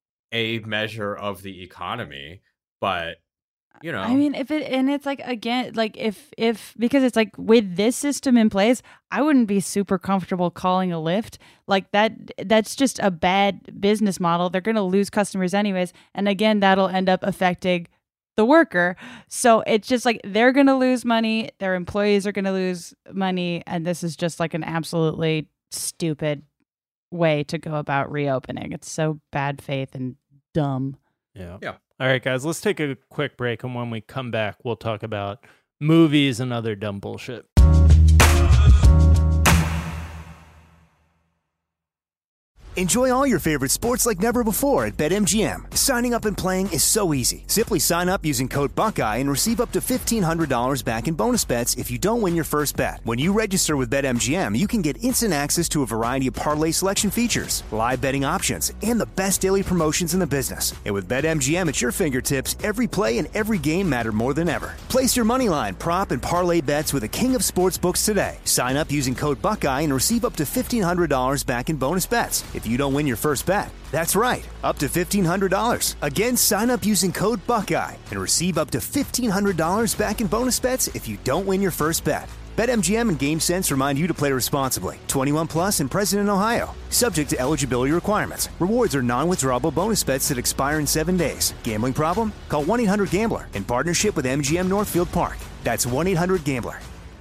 a measure of the economy, but I mean, it's like, again, like if because it's like with this system in place, I wouldn't be super comfortable calling a Lyft like that's just a bad business model. They're going to lose customers anyways. And again, that'll end up affecting the worker. So it's just like, they're going to lose money. Their employees are going to lose money. And this is just like an absolutely stupid way to go about reopening. It's so bad faith and dumb.
Yeah. All right, guys, let's take a quick break, and when we come back, we'll talk about movies and other dumb bullshit.
Enjoy all your favorite sports like never before at BetMGM. Signing up and playing is so easy. Simply sign up using code Buckeye and receive up to $1,500 back in bonus bets if you don't win your first bet. When you register with BetMGM, you can get instant access to a variety of parlay selection features, live betting options, and the best daily promotions in the business. And with BetMGM at your fingertips, every play and every game matter more than ever. Place your moneyline, prop, and parlay bets with the king of sportsbooks today. Sign up using code Buckeye and receive up to $1,500 back in bonus bets if you don't win your first bet. That's right, up to $1,500. Again, sign up using code Buckeye and receive up to $1,500 back in bonus bets if you don't win your first bet. BetMGM and GameSense remind you to play responsibly. 21 plus and present in Ohio. Subject to eligibility requirements. Rewards are non-withdrawable bonus bets that expire in 7 days. Gambling problem? Call 1-800-GAMBLER in partnership with MGM Northfield Park. That's 1-800-GAMBLER.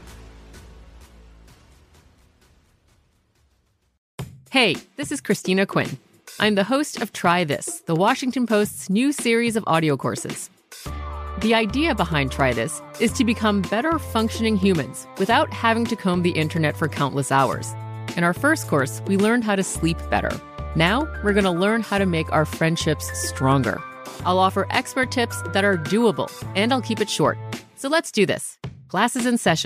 Hey, this is Christina Quinn. I'm the host of Try This, the Washington Post's new series of audio courses. The idea behind Try This is to become better functioning humans without having to comb the internet for countless hours. In our first course, we learned how to sleep better. Now, we're going to learn how to make our friendships stronger. I'll offer expert tips that are doable, and I'll keep it short. So let's do this. Class is in session.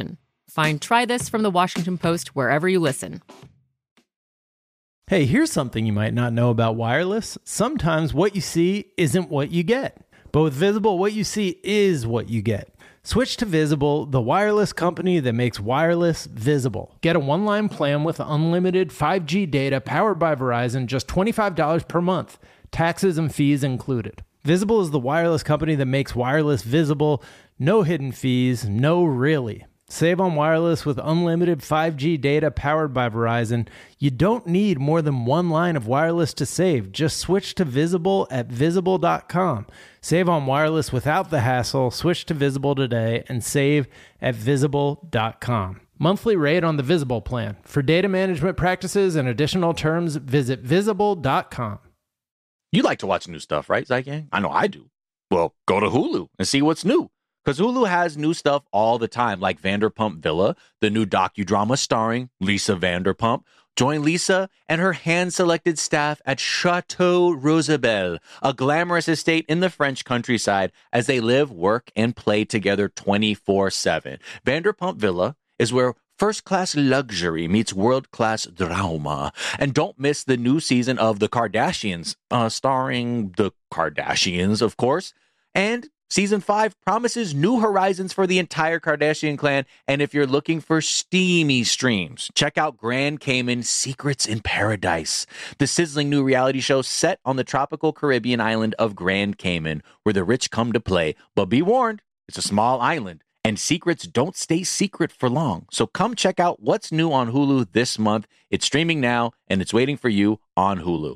Find Try This from the Washington Post wherever you listen.
Hey, here's something you might not know about wireless. Sometimes what you see isn't what you get. But with Visible, what you see is what you get. Switch to Visible, the wireless company that makes wireless visible. Get a one-line plan with unlimited 5G data powered by Verizon, just $25 per month. Taxes and fees included. Visible is the wireless company that makes wireless visible. No hidden fees, no really. Save on wireless with unlimited 5G data powered by Verizon. You don't need more than one line of wireless to save. Just switch to Visible at Visible.com. Save on wireless without the hassle. Switch to Visible today and save at Visible.com. Monthly rate on the Visible plan. For data management practices and additional terms, visit Visible.com.
You like to watch new stuff, right, Zygang? I know I do. Well, go to Hulu and see what's new. Because Hulu has new stuff all the time, like Vanderpump Villa, the new docudrama starring Lisa Vanderpump. Join Lisa and her hand-selected staff at Chateau Rosabelle, a glamorous estate in the French countryside, as they live, work, and play together 24/7. Vanderpump Villa is where first-class luxury meets world-class drama. And don't miss the new season of The Kardashians, starring the Kardashians, of course. And Season 5 promises new horizons for the entire Kardashian clan, and if you're looking for steamy streams, check out Grand Cayman Secrets in Paradise, the sizzling new reality show set on the tropical Caribbean island of Grand Cayman, where the rich come to play. But be warned, it's a small island, and secrets don't stay secret for long. So come check out what's new on Hulu this month. It's streaming now, and it's waiting for you on Hulu.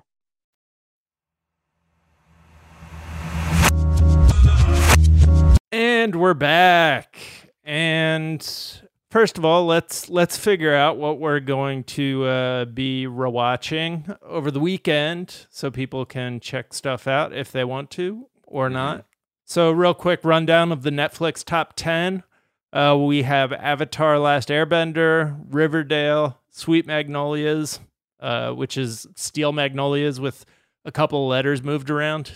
And we're back. And first of all, let's figure out what we're going to be rewatching over the weekend, so people can check stuff out if they want to or not. So, real quick rundown of the Netflix top 10. We have Avatar: Last Airbender, Riverdale, Sweet Magnolias, which is Steel Magnolias with a couple of letters moved around.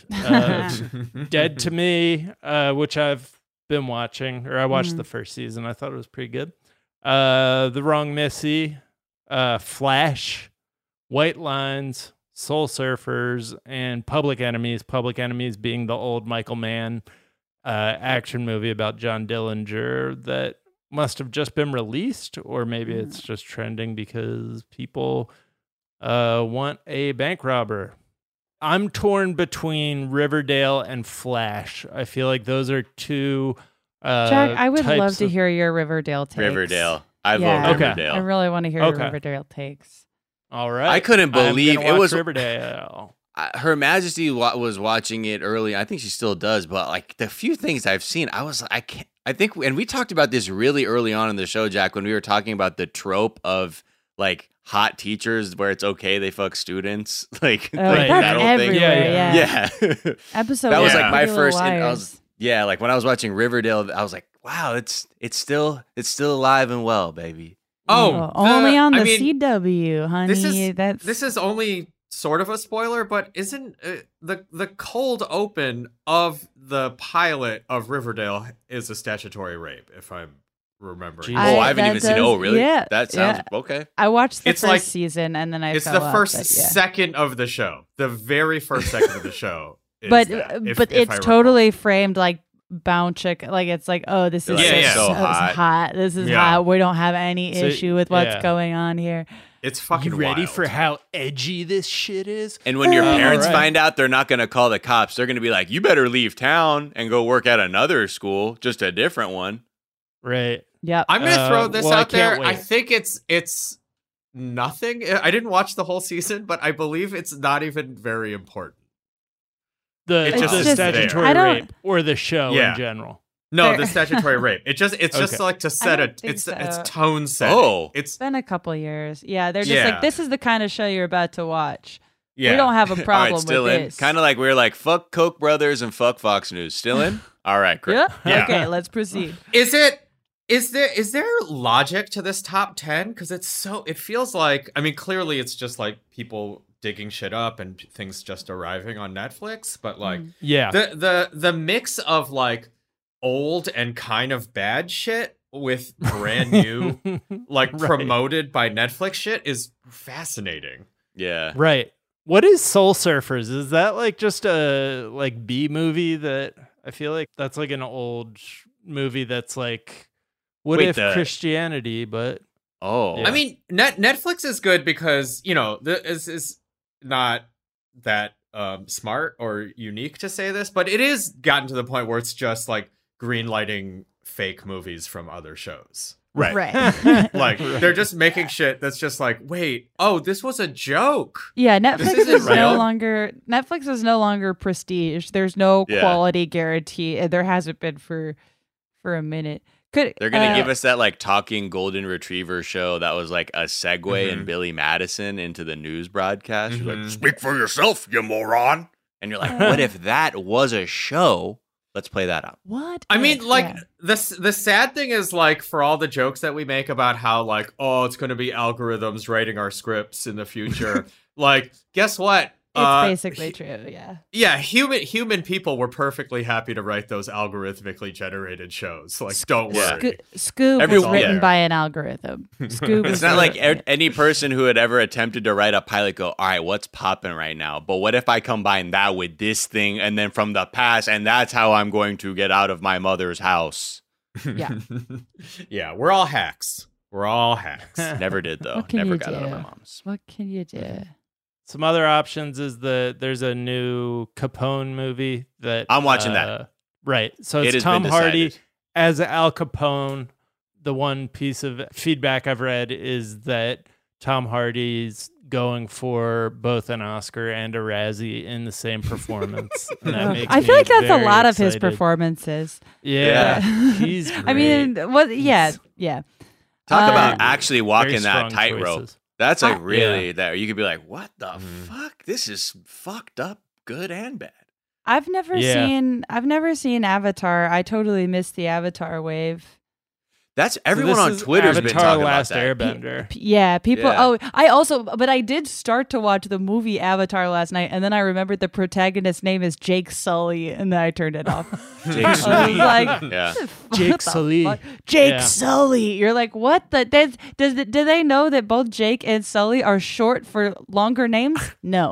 Dead to Me, which I've been watching, or I watched the first season. I thought it was pretty good. The Wrong Missy, Flash, White Lines, Soul Surfers, and Public Enemies. Public Enemies being the old Michael Mann action movie about John Dillinger that must have just been released, or maybe it's just trending because people want a bank robber. I'm torn between Riverdale and Flash. I feel like those are two
Jack, I would love to hear your Riverdale takes.
Riverdale. I vote Riverdale.
I really want to hear your Riverdale takes.
All right.
I couldn't believe it was
Riverdale.
Her Majesty was watching it early. I think she still does, but like the few things I've seen, I think, and we talked about this really early on in the show, Jack, when we were talking about the trope of like hot teachers where it's okay they fuck students, like that whole thing. Yeah.
Episode
that was like my first.
Liars.
Like when I was watching Riverdale, I was like, wow, it's still alive and well, baby.
Only on the CW, honey.
This is only sort of a spoiler, but isn't the cold open of the pilot of Riverdale is a statutory rape, if I'm remembering.
I haven't even seen. Oh, really?
Yeah,
that sounds okay.
I watched the first season, and then
it's the first second of the show. The very first second of the show.
But it's totally framed like Bounchick, like it's like, oh, this is so hot. This is hot. We don't have any issue with what's going on here.
It's fucking
ready
wild.
for how edgy this shit is?
And when your parents find out, they're not going to call the cops. They're going to be like, you better leave town and go work at another school, just a different one.
Right.
Yeah.
I'm going to throw this out there. I think it's nothing. I didn't watch the whole season, but I believe it's not even very important.
The statutory rape or the show in general.
No, the statutory rape. It's just like to set it's tone setting.
Oh,
it's been a couple years. Yeah, they're just like, this is the kind of show you're about to watch.
Yeah.
We don't have a problem with
this. Kind of like we're like, fuck Koch brothers and fuck Fox News. Still in? All right, great.
Yeah. Okay, let's proceed.
Is there logic to this top 10? Because it feels like, I mean, clearly it's just like people digging shit up and things just arriving on Netflix, but like the mix of like old and kind of bad shit with brand new, like
Right.
promoted by Netflix shit is fascinating.
Yeah.
Right. What is Soul Surfers? Is that like just a like B movie that I feel like that's like an old movie that's like what
Wait,
if Christianity, but
Oh.
Yeah.
I mean, Netflix is good because, you know, this is not that smart or unique to say this, but it is gotten to the point where it's just like greenlighting fake movies from other shows.
Right.
Right.
Like they're just making shit that's just like, wait, oh, this was a joke.
Yeah, Netflix
isn't
is no
real.
longer prestige. There's no
Yeah.
quality guarantee. There hasn't been for a minute.
They're gonna give us that like talking golden retriever show that was like a segue in
Mhm.
Billy Madison into the news broadcast. She's like, "Speak for yourself, you moron!" And you're like, "What if that was a show? Let's play that out."
What?
I mean,
if?
like
Yeah.
the sad thing is like for all the jokes that we make about how like, oh, it's going to be algorithms writing our scripts in the future. Like, guess what?
It's basically true. Yeah.
Yeah, human people were perfectly happy to write those algorithmically generated shows. Like, don't worry.
Scoob was
Everyone-
written
yeah.
by an algorithm. Scoob.
It's
was
not like
written-
any person who had ever attempted to write a pilot go, all right, what's popping right now? But what if I combine that with this thing and then from the past, and that's how I'm going to get out of my mother's house?
Yeah.
Yeah, we're all hacks. We're all hacks.
Never did, though.
What can
Never
you
got out of
do?
my mom's.
What can you do?
some other options is there's a new Capone movie that
I'm watching that.
Right. So
It
it's
has
Tom
been
Hardy
decided.
as Al Capone. The one piece of feedback I've read is that Tom Hardy's going for both an Oscar and a Razzie in the same performance. And that makes
I feel
me
like that's a
very
lot of his
excited.
performances.
Yeah,
Yeah.
he's
I mean,
great.
what? Yeah, yeah.
Talk
Uh,
about actually
Very
walking
strong
that tightrope.
choices.
That's like
I-
really that you could be like, what the fuck? This is fucked up, good and bad.
I've never seen Avatar. I totally missed the Avatar wave.
That's
So
everyone
this
on
is
Twitter's been
Avatar
talking
Last
about that.
Airbender.
Yeah, people.
Yeah.
But I did start to watch the movie Avatar last night, and then I remembered the protagonist's name is Jake Sully, and then I turned it off.
Jake
I was
Sully.
like,
Yeah.
Jake
what the
Sully.
fuck? Jake
Yeah.
Sully. You're like, what? Do they know that both Jake and Sully are short for longer names? No.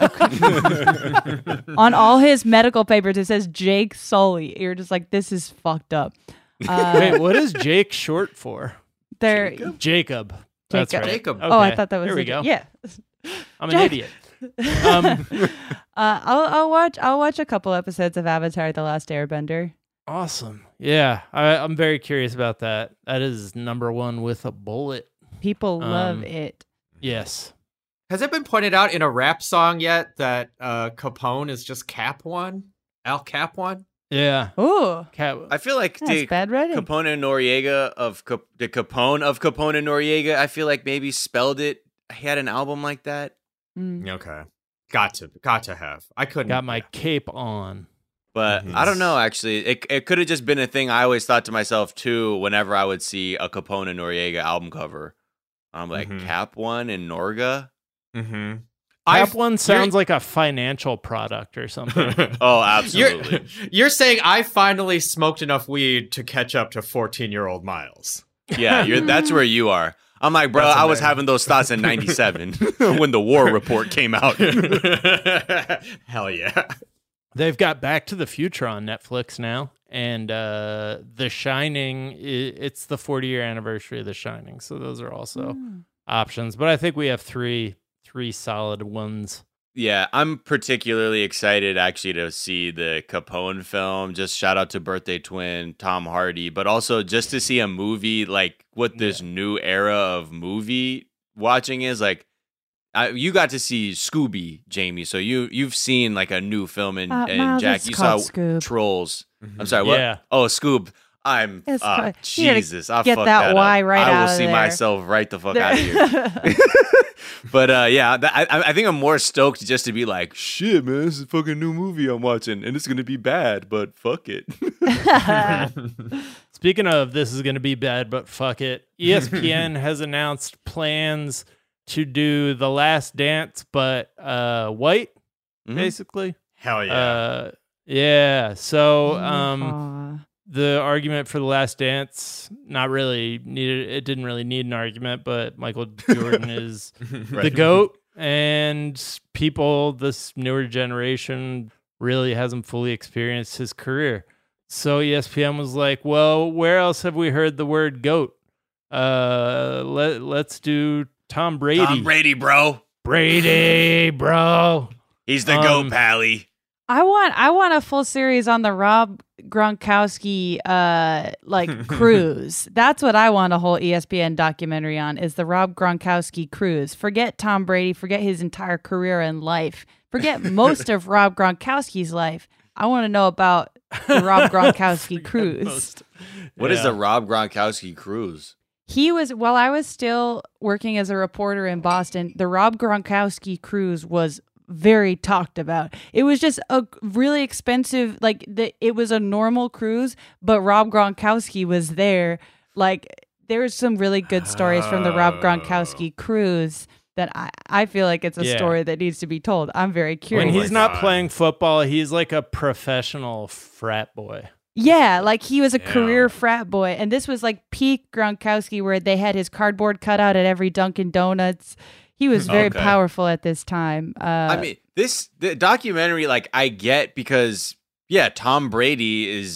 On all his medical papers, it says Jake Sully. You're just like, this is fucked up.
Wait, what is Jake short for?
They're
Jacob. That's
Jacob.
right.
Jacob.
Oh, I
Okay,
thought that was
Here we go.
Yeah.
I'm an
Jack-
idiot. Um,
I'll watch a couple episodes of Avatar: The Last Airbender.
awesome. Yeah, I'm very curious about that. That is number one with a bullet.
People love
Um,
it.
Yes.
Has it been pointed out in a rap song yet that Capone is just Cap One? Al Cap One?
Yeah.
Ooh,
I feel like
that's
the
bad writing.
Capone and Noriega the Capone of Capone and Noriega, I feel like maybe spelled it. He had an album like that.
Mm.
Okay. Got to have. I couldn't.
got my cape on.
But
Mhm.
I don't know, actually. It could have just been a thing I always thought to myself, too, whenever I would see a Capone and Noriega album cover. I'm like,
Mhm.
Cap One and Norga?
Mm-hmm.
Cap one sounds like a financial product or something.
Oh, absolutely.
You're saying I finally smoked enough weed to catch up to 14-year-old Miles.
Yeah, that's where you are. I'm like, bro,
That's
I was
amazing.
having those thoughts in 97 when the war report came out.
Hell yeah.
They've got Back to the Future on Netflix now, and The Shining. It's the 40-year anniversary of The Shining, so those are also options. But I think we have three solid ones.
Yeah, I'm particularly excited actually to see the Capone film. Just shout out to birthday twin Tom Hardy, but also just to see a movie like what this new era of movie watching is like. You got to see Scooby, Jamie, so you've seen like a new film, and
Miles,
Jack,
it's
you saw
called Scoob.
Trolls. I'm sorry, what?
Yeah.
Oh, Scoob. I'm
It's called- you gotta
Jesus. I
get
fucked
that
that
Y
up.
right
I
out
will
of
see
there.
myself right the fuck out of here. But yeah, I think I'm more stoked just to be like, shit, man, this is a fucking new movie I'm watching, and it's gonna be bad, but fuck it.
Speaking of this is going to be bad, but fuck it. ESPN has announced plans to do The Last Dance, but white,
Mhm.
basically.
Hell yeah.
Yeah. So
Aw.
the argument for The Last Dance, not really needed. It didn't really need an argument, but Michael Jordan is the GOAT, and people, this newer generation, really hasn't fully experienced his career. So ESPN was like, well, where else have we heard the word GOAT? Let's do Tom Brady.
Tom Brady, bro.
Brady, bro.
He's the GOAT, Pally.
I want a full series on the Rob Gronkowski cruise. That's what I want a whole ESPN documentary on, is the Rob Gronkowski cruise. Forget Tom Brady, forget his entire career and life. Forget most of Rob Gronkowski's life. I want to know about the Rob Gronkowski cruise.
What is the Rob Gronkowski cruise?
He was, while I was still working as a reporter in Boston, the Rob Gronkowski cruise was very talked about. It was just a really expensive, it was a normal cruise, but Rob Gronkowski was there. Like, there's some really good stories from the Rob Gronkowski cruise that I feel like it's a story that needs to be told. I'm very curious.
When he's not playing football, he's like a professional frat boy.
Yeah, like he was a career frat boy. And this was like peak Gronkowski, where they had his cardboard cutout at every Dunkin' Donuts. He was very powerful at this time.
I mean, the documentary, like, I get, because, Tom Brady is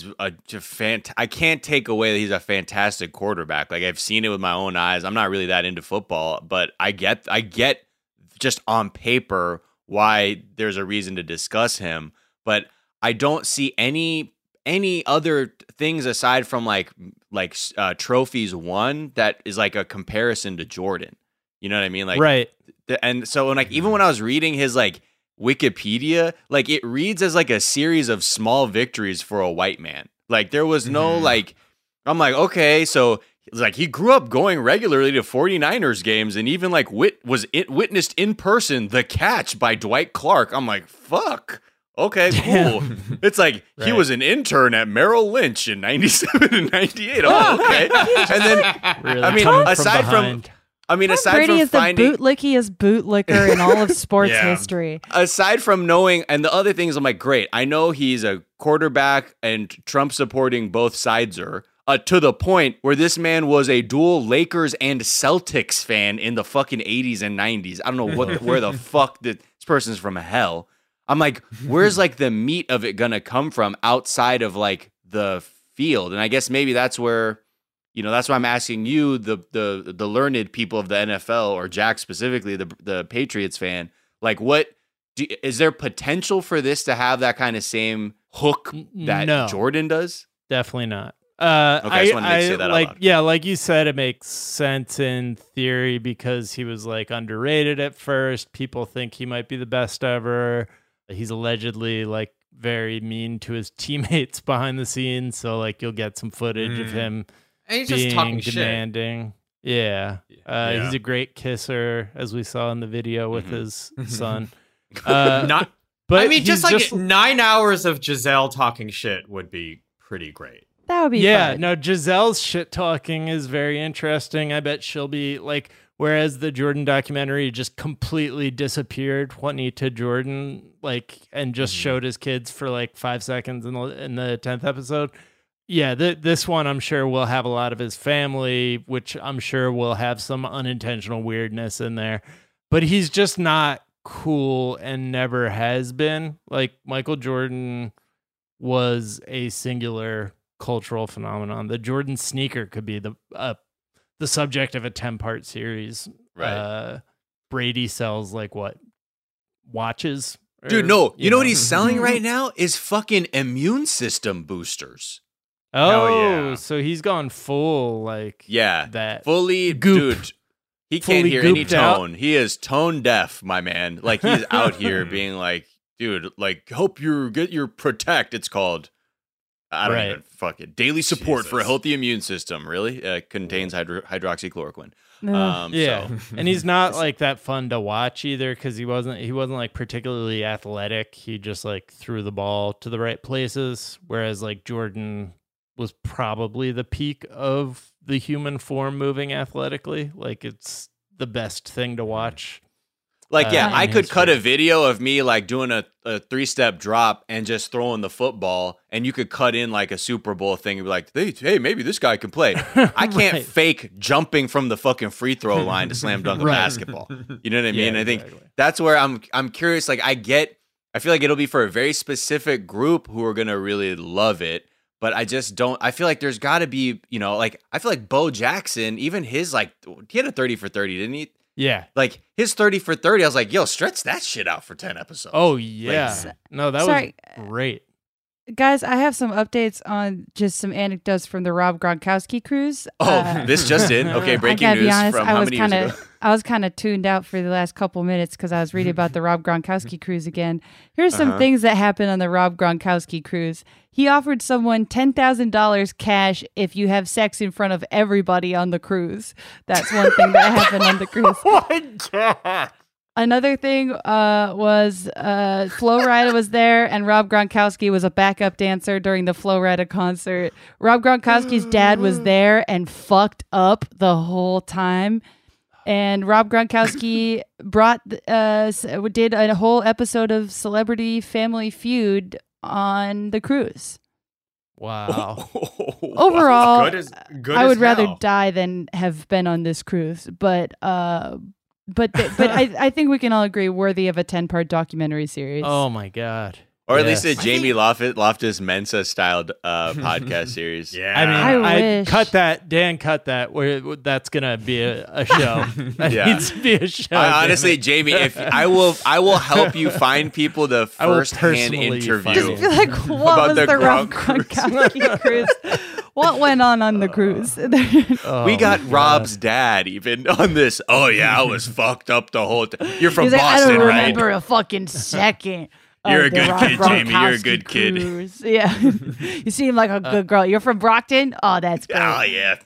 I can't take away that he's a fantastic quarterback. Like, I've seen it with my own eyes. I'm not really that into football, but I get just on paper why there's a reason to discuss him. But I don't see any other things aside from like trophies won that is like a comparison to Jordan. You know what I mean? Like,
right.
And so even when I was reading his like Wikipedia, like, it reads as like a series of small victories for a white man. Like, there was no I'm like, okay, so like he grew up going regularly to 49ers games and even like witnessed in person the catch by Dwight Clark. I'm like, fuck. Okay, cool. It's like he was an intern at Merrill Lynch in 97 and 98. Oh, okay. And then,
really
aside from
Brady is
finding
the bootlickiest bootlicker in all of sports history.
Aside from knowing, and the other things, I'm like, great. I know he's a quarterback and Trump supporting both sides-er, to the point where this man was a dual Lakers and Celtics fan in the fucking 80s and 90s. I don't know where the fuck this person's from hell. I'm like, where's like the meat of it gonna come from outside of like the field? And I guess maybe that's where, that's why I'm asking you, the learned people of the NFL, or Jack specifically, the Patriots fan, like, is there potential for this to have that kind of same hook that Jordan does?
Definitely not.
Okay, I just wanted to say that out loud.
Yeah, like you said, it makes sense in theory because he was like underrated at first. People think he might be the best ever. He's allegedly like very mean to his teammates behind the scenes, so like you'll get some footage of him
and he's
being
just talking
demanding. Shit. Yeah. He's a great kisser, as we saw in the video with his son.
But I mean, just 9 hours of Giselle talking shit would be pretty great.
That would be fun.
No, Giselle's shit talking is very interesting. I bet she'll be like, whereas the Jordan documentary just completely disappeared Juanita Jordan, like, and just showed his kids for like 5 seconds in the 10th episode. Yeah, this one I'm sure will have a lot of his family, which I'm sure will have some unintentional weirdness in there. But he's just not cool and never has been. Like, Michael Jordan was a singular cultural phenomenon. The Jordan sneaker could be the subject of a 10-part series.
Right.
Brady sells like what? Watches?
Dude, no. You know what he's selling right now is fucking immune system boosters.
Oh, so he's gone full like that.
Fully
goop.
Dude. He can't hear any tone.
Out.
He is tone deaf, my man. Like, he's out here being like, dude, like, hope you get your Protect, it's called. I don't even fucking daily support for a healthy immune system. Really, contains hydroxychloroquine.
And he's not like that fun to watch either because he wasn't like particularly athletic. He just like threw the ball to the right places. Whereas like Jordan was probably the peak of the human form moving athletically. Like, it's the best thing to watch.
Like, yeah, I could cut a
history.
video of me like doing a 3-step drop and just throwing the football, and you could cut in like a Super Bowl thing and be like, hey, maybe this guy can play. I can't
Right.
fake jumping from the fucking free throw line to slam dunk a
Right.
basketball. You know what I mean?
Yeah,
I think
exactly.
that's where I'm curious. Like, I feel like it'll be for a very specific group who are gonna really love it. But I just don't. I feel like there's got to be, like I feel like Bo Jackson, even his he had a 30 for 30, didn't he?
Yeah.
Like his 30 for 30, I was like, yo, stretch that shit out for 10 episodes.
Oh yeah. No, that
Sorry.
was great.
Guys, I have some updates on just some anecdotes from the Rob Gronkowski cruise.
This just in. Okay, breaking
I gotta
news
be honest,
from
I
how
was
many years ago?
I was kind of tuned out for the last couple minutes because I was reading about the Rob Gronkowski cruise again. Here's some things that happened on the Rob Gronkowski cruise. He offered someone $10,000 cash if you have sex in front of everybody on the cruise. That's one thing that happened on the cruise.
Oh my god.
Another thing was Flo Rida was there, and Rob Gronkowski was a backup dancer during the Flo Rida concert. Rob Gronkowski's dad was there and fucked up the whole time. And Rob Gronkowski did a whole episode of Celebrity Family Feud on the cruise.
Wow.
Overall,
Good
I
as
would rather
hell.
die than have been on this cruise. But I think we can all agree worthy of a 10-part documentary series.
Oh my god.
Or at least a
Yes.
Jamie Loftus Mensa styled podcast series.
Yeah.
I mean,
I
I
wish.
cut that. Dan, cut that. That's gonna be a show. That
Yeah.
needs to be a show. damn
Honestly,
it.
Jamie, if I will help you find people to
I will
first-hand
personally
interview.
find
Just be like, what
About
was
the
the Rob
Gronk
Gronkowski cruise? What went on the cruise?
Oh
We got
my God.
Rob's dad even on this. Oh yeah, I was fucked up the whole time. You're from
He's like, I
Boston,
don't
right?
remember a fucking second. of
You're a
the
good
Rob
kid, Jamie. You're a
Gronkowski
good kid.
cruise. Yeah. You seem like a good girl. You're from Brockton? Oh, that's great.
Oh yeah.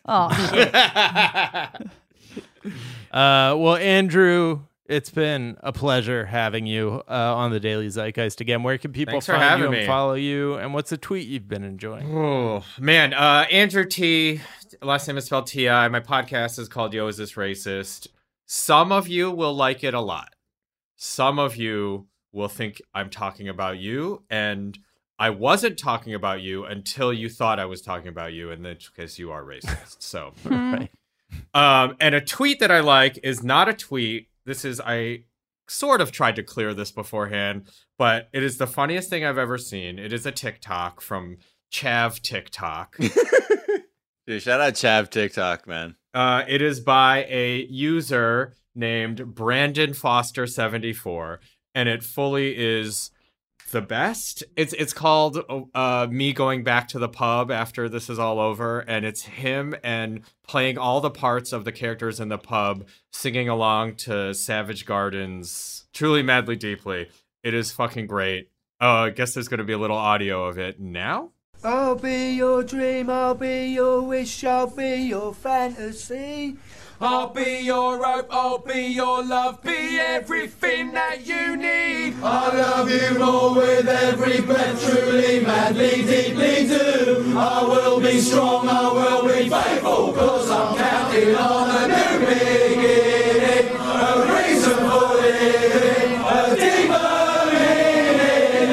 Oh, shit.
Well, Andrew, it's been a pleasure having you on the Daily Zeitgeist again. Where can people
Thanks for
find
having
you
me.
and follow you? And what's a tweet you've been enjoying?
Oh man, Andrew T. Last name is spelled T.I. My podcast is called Yo, Is This Racist? Some of you will like it a lot. Some of you will think I'm talking about you, and I wasn't talking about you until you thought I was talking about you, and then because you are racist. So,
Right.
and a tweet that I like is not a tweet. I sort of tried to clear this beforehand, but it is the funniest thing I've ever seen. It is a TikTok from Chav TikTok.
Dude, shout out Chav TikTok, man.
It is by a user named Brandon Foster 74, and it fully is the best. It's called Me Going Back to the Pub After This Is All Over, and it's him and playing all the parts of the characters in the pub, singing along to Savage Garden's Truly Madly Deeply. It is fucking great. I guess there's going to be a little audio of it now.
I'll be your dream, I'll be your wish, I'll be your fantasy. I'll be your hope, I'll be your love, be everything that you need. I love you more with every breath, truly, madly, deeply do. I will be strong, I will be faithful, cause I'm counting on a new beginning. A reason for living, a deeper meaning.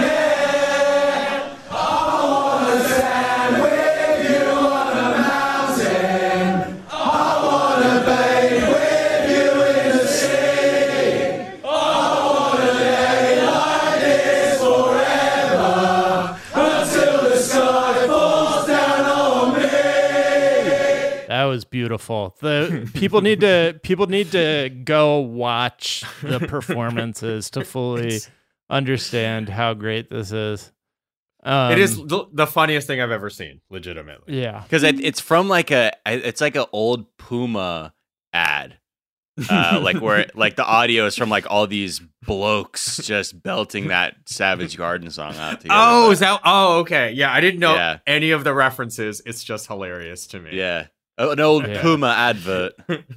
I wanna stand with you on a mountain. I wanna bathe with you in the sea. I wanna lay like this forever until the sky falls down on me.
That was beautiful. The people need to go watch the performances to fully understand how great this is.
It is the funniest thing I've ever seen, legitimately.
Yeah.
Because it's from it's like an old Puma ad. Like where like the audio is from like all these blokes just belting that Savage Garden song out together.
Oh, is that? Oh, okay. Yeah, I didn't know
Yeah.
any of the references. It's just hilarious to me.
Yeah. An old
Yeah.
Puma advert.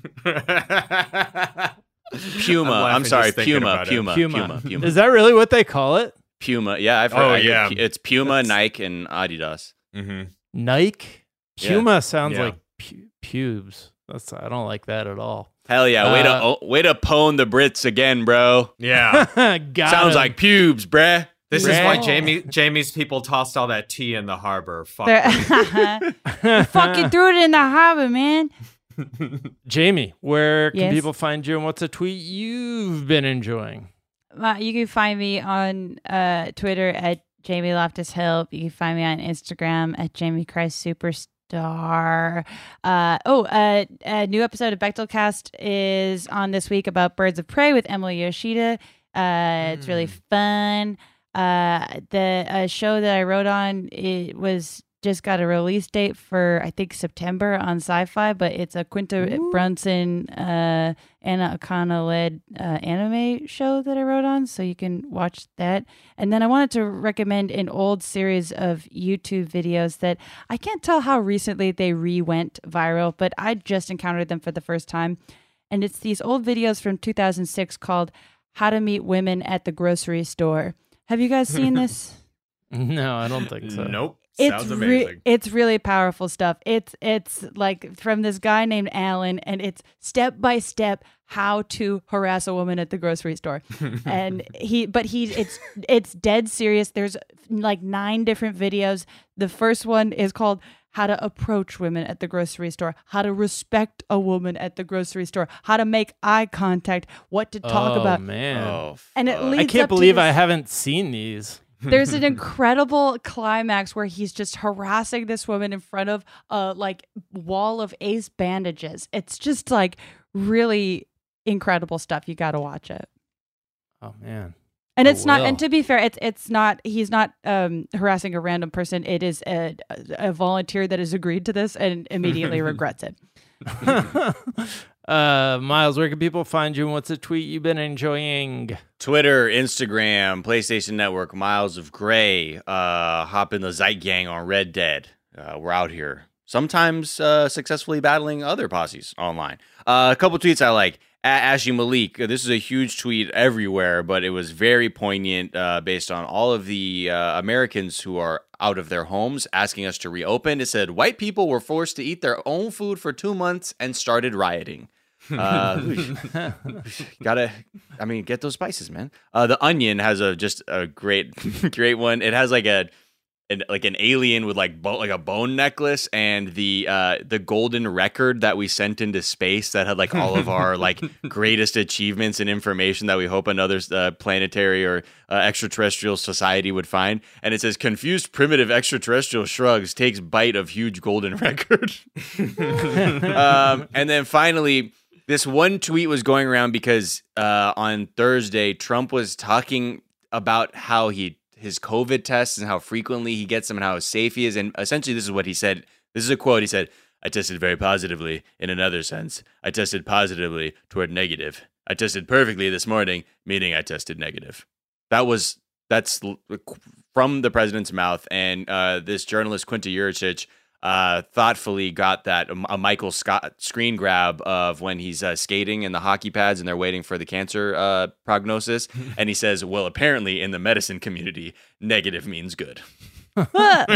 Puma. I'm sorry, Puma.
Puma. Is that really what they call it?
Puma. Yeah, I've heard.
Oh,
I heard
yeah.
It's Puma, Nike, and Adidas.
Mm-hmm.
Nike?
Yeah.
Puma sounds
Yeah.
like pubes. I don't like that at all.
Hell yeah. Way to pwn the Brits again, bro.
Yeah.
Sounds like pubes, bruh.
This is why Jamie's people tossed all that tea in the harbor. Fuck.
Fucking threw it in the harbor, man.
Jamie, where can
Yes?
people find you, and what's a tweet you've been enjoying?
You can find me on Twitter at Jamie Loftus Hill. You can find me on Instagram at Jamie Christ Superstar. A new episode of Bechtelcast is on this week about Birds of Prey with Emily Yoshida. It's really fun. The show that I wrote on, it was just got a release date for I think September on Sci-Fi, but it's a Quinta Brunson, Anna Akana led anime show that I wrote on, so you can watch that. And then I wanted to recommend an old series of YouTube videos that I can't tell how recently they went viral, but I just encountered them for the first time. And it's these old videos from 2006 called How to Meet Women at the Grocery Store. Have you guys seen this?
No, I don't think so.
Nope. Sounds amazing.
It's really powerful stuff. It's like from this guy named Alan, and it's step by step how to harass a woman at the grocery store. And it's dead serious. There's like 9 different videos. The first one is called How to Approach Women at the Grocery Store, How to Respect a Woman at the Grocery Store, How to Make Eye Contact, What to Talk about.
Man.
And it leads
I can't
up to
believe
this-
I haven't seen these.
There's an incredible climax where he's just harassing this woman in front of a like wall of ace bandages. It's just like really incredible stuff. You got to watch it.
Oh man.
And it's not, and to be fair, he's not harassing a random person. It is a volunteer that has agreed to this and immediately regrets it.
Miles, where can people find you, and what's a tweet you've been enjoying?
Twitter, Instagram, PlayStation Network, Miles of Gray. Hop in the Zeit Gang on Red Dead. We're out here. Sometimes successfully battling other posses online. A couple tweets I like. At Ashley Malik, this is a huge tweet everywhere, but it was very poignant based on all of the Americans who are out of their homes asking us to reopen. It said, white people were forced to eat their own food for 2 months and started rioting. Get those spices, man. The Onion has just a great one. It has like an alien with like a bone necklace and the golden record that we sent into space that had like all of our like greatest achievements and information that we hope another planetary or extraterrestrial society would find. And it says, confused primitive extraterrestrial shrugs, takes bite of huge golden record. And then finally, this one tweet was going around because on Thursday, Trump was talking about how his COVID tests and how frequently he gets them and how safe he is. And essentially, this is what he said. This is a quote. He said, I tested very positively in another sense. I tested positively toward negative. I tested perfectly this morning, meaning I tested negative. That's from the president's mouth. And this journalist, Quinta Juricic, thoughtfully got that a Michael Scott screen grab of when he's skating in the hockey pads and they're waiting for the cancer prognosis, and he says, well, apparently in the medicine community, negative means good.
God.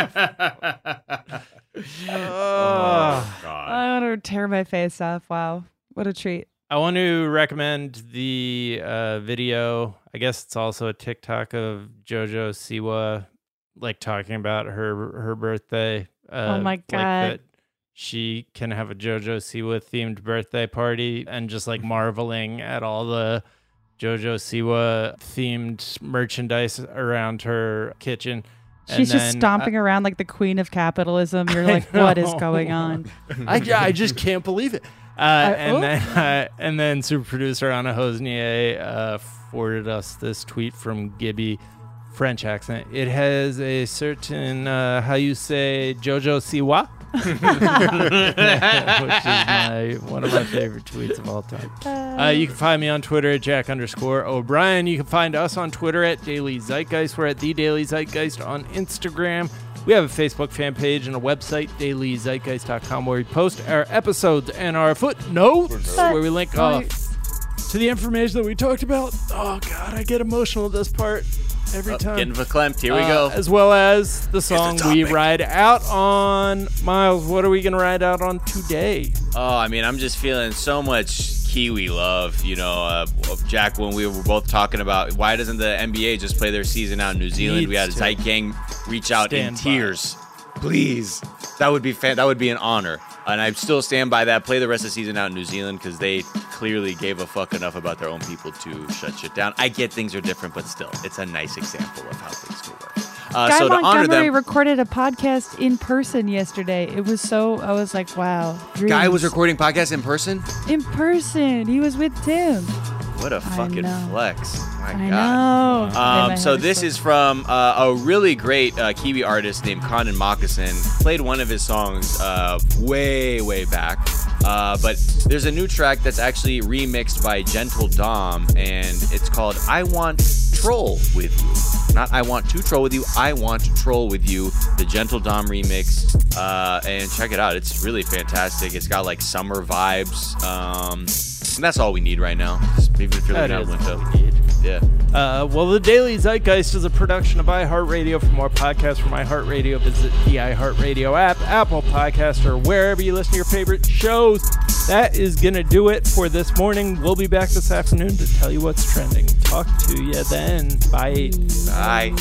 I want to tear my face off. Wow, what a treat.
I want to recommend the video. I guess it's also a TikTok of JoJo Siwa, like talking about her birthday.
Oh my God.
Like that she can have a JoJo Siwa themed birthday party and just like marveling at all the JoJo Siwa themed merchandise around her kitchen.
She's just stomping around like the queen of capitalism. You're like, what is going on?
I just can't believe it. And then super producer Anna Hosnier forwarded us this tweet from Gibby. French accent. It has a certain how you say JoJo Siwa, which is one of my favorite tweets of all time. You can find me on Twitter at Jack_O'Brien. You can find us on Twitter at Daily Zeitgeist. We're at The Daily Zeitgeist on Instagram. We have a Facebook fan page and a website, dailyzeitgeist.com, where we post our episodes and our footnotes, where we link to the information that we talked about. Oh God, I get emotional at this part. every time.
Getting verklempt. Here we go.
As well as the song we ride out on. Miles, what are we going to ride out on today?
Oh, I mean, I'm just feeling so much Kiwi love. You know, Jack, when we were both talking about why doesn't the NBA just play their season out in New Zealand? We had Zeit Gang reach out in tears. Please. That would be an honor. And I still stand by that. Play the rest of the season out in New Zealand because they clearly gave a fuck enough about their own people to shut shit down. I get things are different, but still, it's a nice example of how things can work.
Guy
so to honor
Montgomery
them,
recorded a podcast in person yesterday. It was I was like, wow. Dreams.
Guy was recording podcasts in person?
In person. He was with Tim.
What a fucking flex. My
I
God.
know.
So this is from a really great Kiwi artist named Conan Moccasin. Played one of his songs way back. But there's a new track that's actually remixed by Gentle Dom, and it's called I Want Troll With You. Not I Want To Troll With You, I Want to Troll With You, the Gentle Dom remix. And check it out. It's really fantastic. It's got like summer vibes. And that's all we need right now. Even if you're living out winter. Yeah.
Well, the Daily Zeitgeist is a production of iHeartRadio. For more podcasts from iHeartRadio, visit the iHeartRadio app, Apple Podcast, or wherever you listen to your favorite shows. That is going to do it for this morning. We'll be back this afternoon to tell you what's trending. Talk to you then. Bye.
Bye.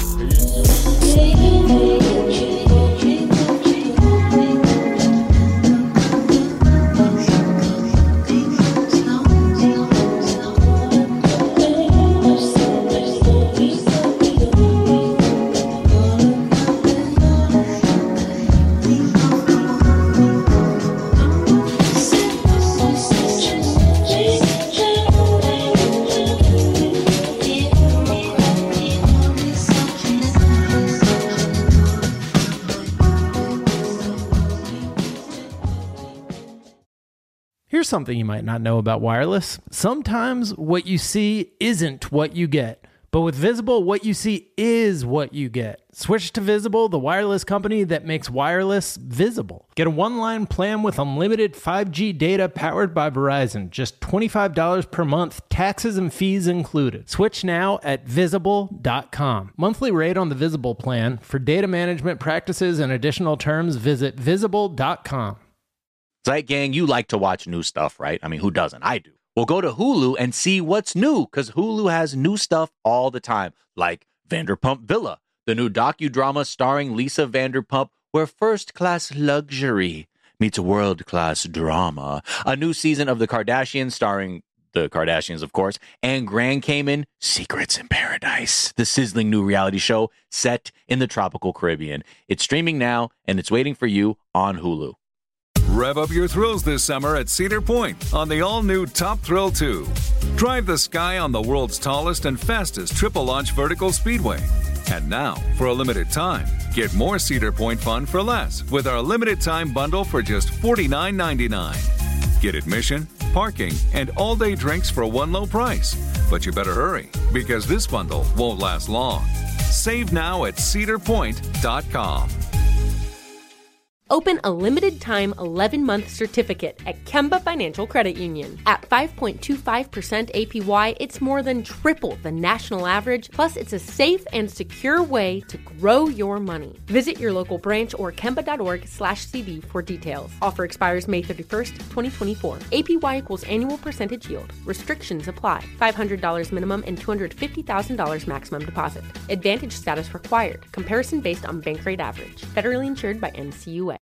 Here's something you might not know about wireless. Sometimes what you see isn't what you get. But with Visible, what you see is what you get. Switch to Visible, the wireless company that makes wireless visible. Get a one-line plan with unlimited 5G data powered by Verizon. Just $25 per month, taxes and fees included. Switch now at Visible.com. Monthly rate on the Visible plan. For data management practices and additional terms, visit Visible.com.
Zeit Gang, you like to watch new stuff, right? I mean, who doesn't? I do. Well, go to Hulu and see what's new, because Hulu has new stuff all the time, like Vanderpump Villa, the new docudrama starring Lisa Vanderpump, where first-class luxury meets world-class drama. A new season of The Kardashians starring the Kardashians, of course, and Grand Cayman, Secrets in Paradise, the sizzling new reality show set in the tropical Caribbean. It's streaming now, and it's waiting for you on Hulu.
Rev up your thrills this summer at Cedar Point on the all-new Top Thrill 2. Drive the sky on the world's tallest and fastest triple-launch vertical speedway. And now, for a limited time, get more Cedar Point fun for less with our limited-time bundle for just $49.99. Get admission, parking, and all-day drinks for one low price. But you better hurry, because this bundle won't last long. Save now at cedarpoint.com.
Open a limited-time 11-month certificate at Kemba Financial Credit Union. At 5.25% APY, it's more than triple the national average, plus it's a safe and secure way to grow your money. Visit your local branch or kemba.org/CD for details. Offer expires May 31st, 2024. APY equals annual percentage yield. Restrictions apply. $500 minimum and $250,000 maximum deposit. Advantage status required. Comparison based on bank rate average. Federally insured by NCUA.